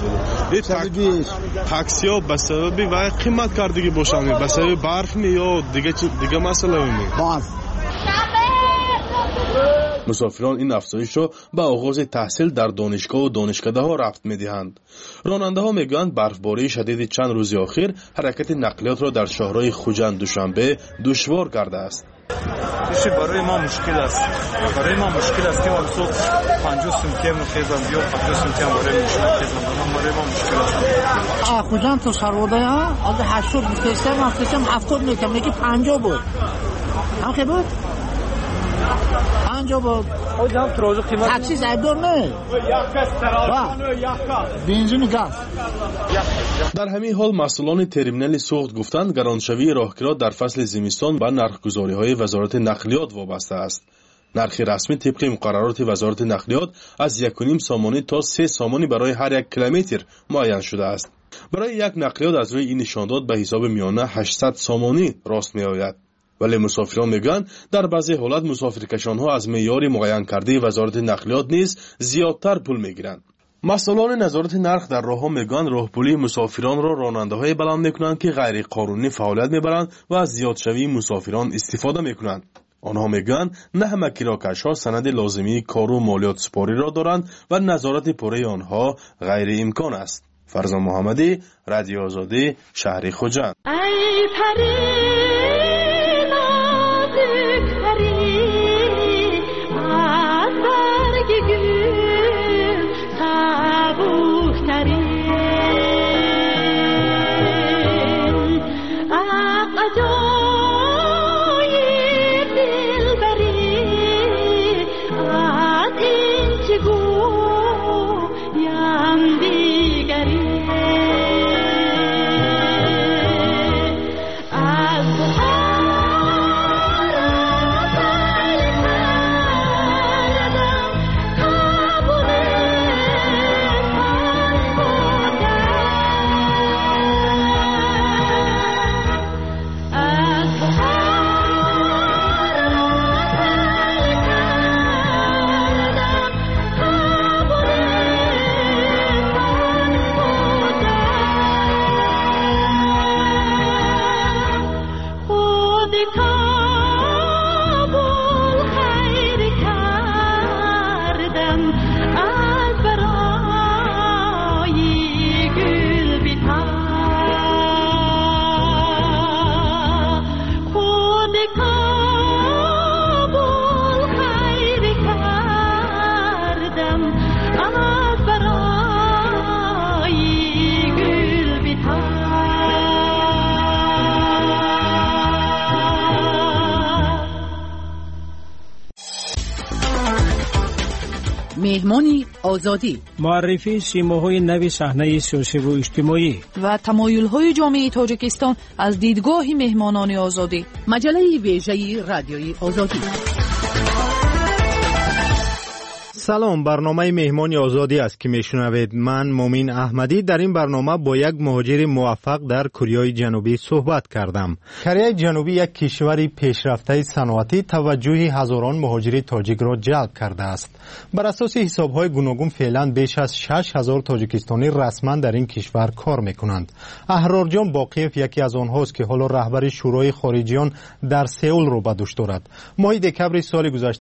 تاکسی ها به سبب وای قیمت کردگی باشند، به سبب برف می یا دیگه دیگه مسئله می برف مسافران این افزایش را به آغاز تحصیل در دانشگاه و دانشکده ها ربط می‌دهند. راننده ها میگویند برفباری شدید چند روز اخیر حرکت نقلیات را در شهرهای خوجند دوشنبه دشوار کرده است. برای ما مشکل است. برای ما مشکل است که ما صبح پنجاه سنتی هم خیزم یا پنجاه سنتی هم برای مشکل خیزم. برای ما مشکل است. آ خوجند تو سرواده ها از هشتاد می‌فرستم می‌فرستم هفتاد میگم میگه پنجاه بود. هم که بود؟ پنجاه بود. خوجند ترازو قیمت تاکسی زیادور نه. بنزین گاز. در همین حال مسئولان ترمینال سوخت گفتند گرانشوی راهگیرها در فصل زمستان به نرخ‌گذاری‌های وزارت نقلیات وابسته است. نرخ رسمی طبق مقررات وزارت نقلیات از یک و نیم سامانی تا سه سامانی برای هر یک کیلومتر معین شده است. برای یک نقلیات از روی این نشانداد به حساب میانه هشتصد سامانی راست می‌آید. ولی مسافران میگن در بعضی حالت مسافرکشان‌ها از معیار معین کرده وزارت نقلیات نیز زیادتر پول میگیرند. مسئولان نظارت نرخ در راه‌ها میگن راهپولی مسافران را راننده‌های بلند میکنند که غیر قانونی فعالیت میبرند و از زیادشوی مسافران استفاده میکنند. آنها میگن نه همه کراکش‌ها سند لازمی کار و مالیات سپاری را دارند و نظارت پوره آنها غیر امکان است. فرزان محمدی، رادیو آزادی، شهر خوجند. ای پری نازک پری از برگ گل سبکترین عجایب دلبری از این چه گویم دیگری مهمانی آزادی، معرفی سیماهای نوی صحنه سیاسی و اجتماعی و تمایل‌های جامعه تاجیکستان از دیدگاه مهمانان آزادی. مجله ویژه رادیوی آزادی. سلام، برنامه مهمانی آزادی است که میشنوید. من مومین احمدی در این برنامه با یک مهاجر موفق در کره جنوبی صحبت کردم. کره جنوبی یک کشور پیشرفته صنعتی توجه هزاران مهاجر تاجیک را جلب کرده است. بر اساس حساب‌های گوناگون فعلا بیش از شش هزار تاجیکستانی رسما در این کشور کار می‌کنند. احرار جان باقیف یکی از آنهاست که حالا رهبر شورای خارجیان در سئول را به دوش دارد. ماه دکبر سال گذشته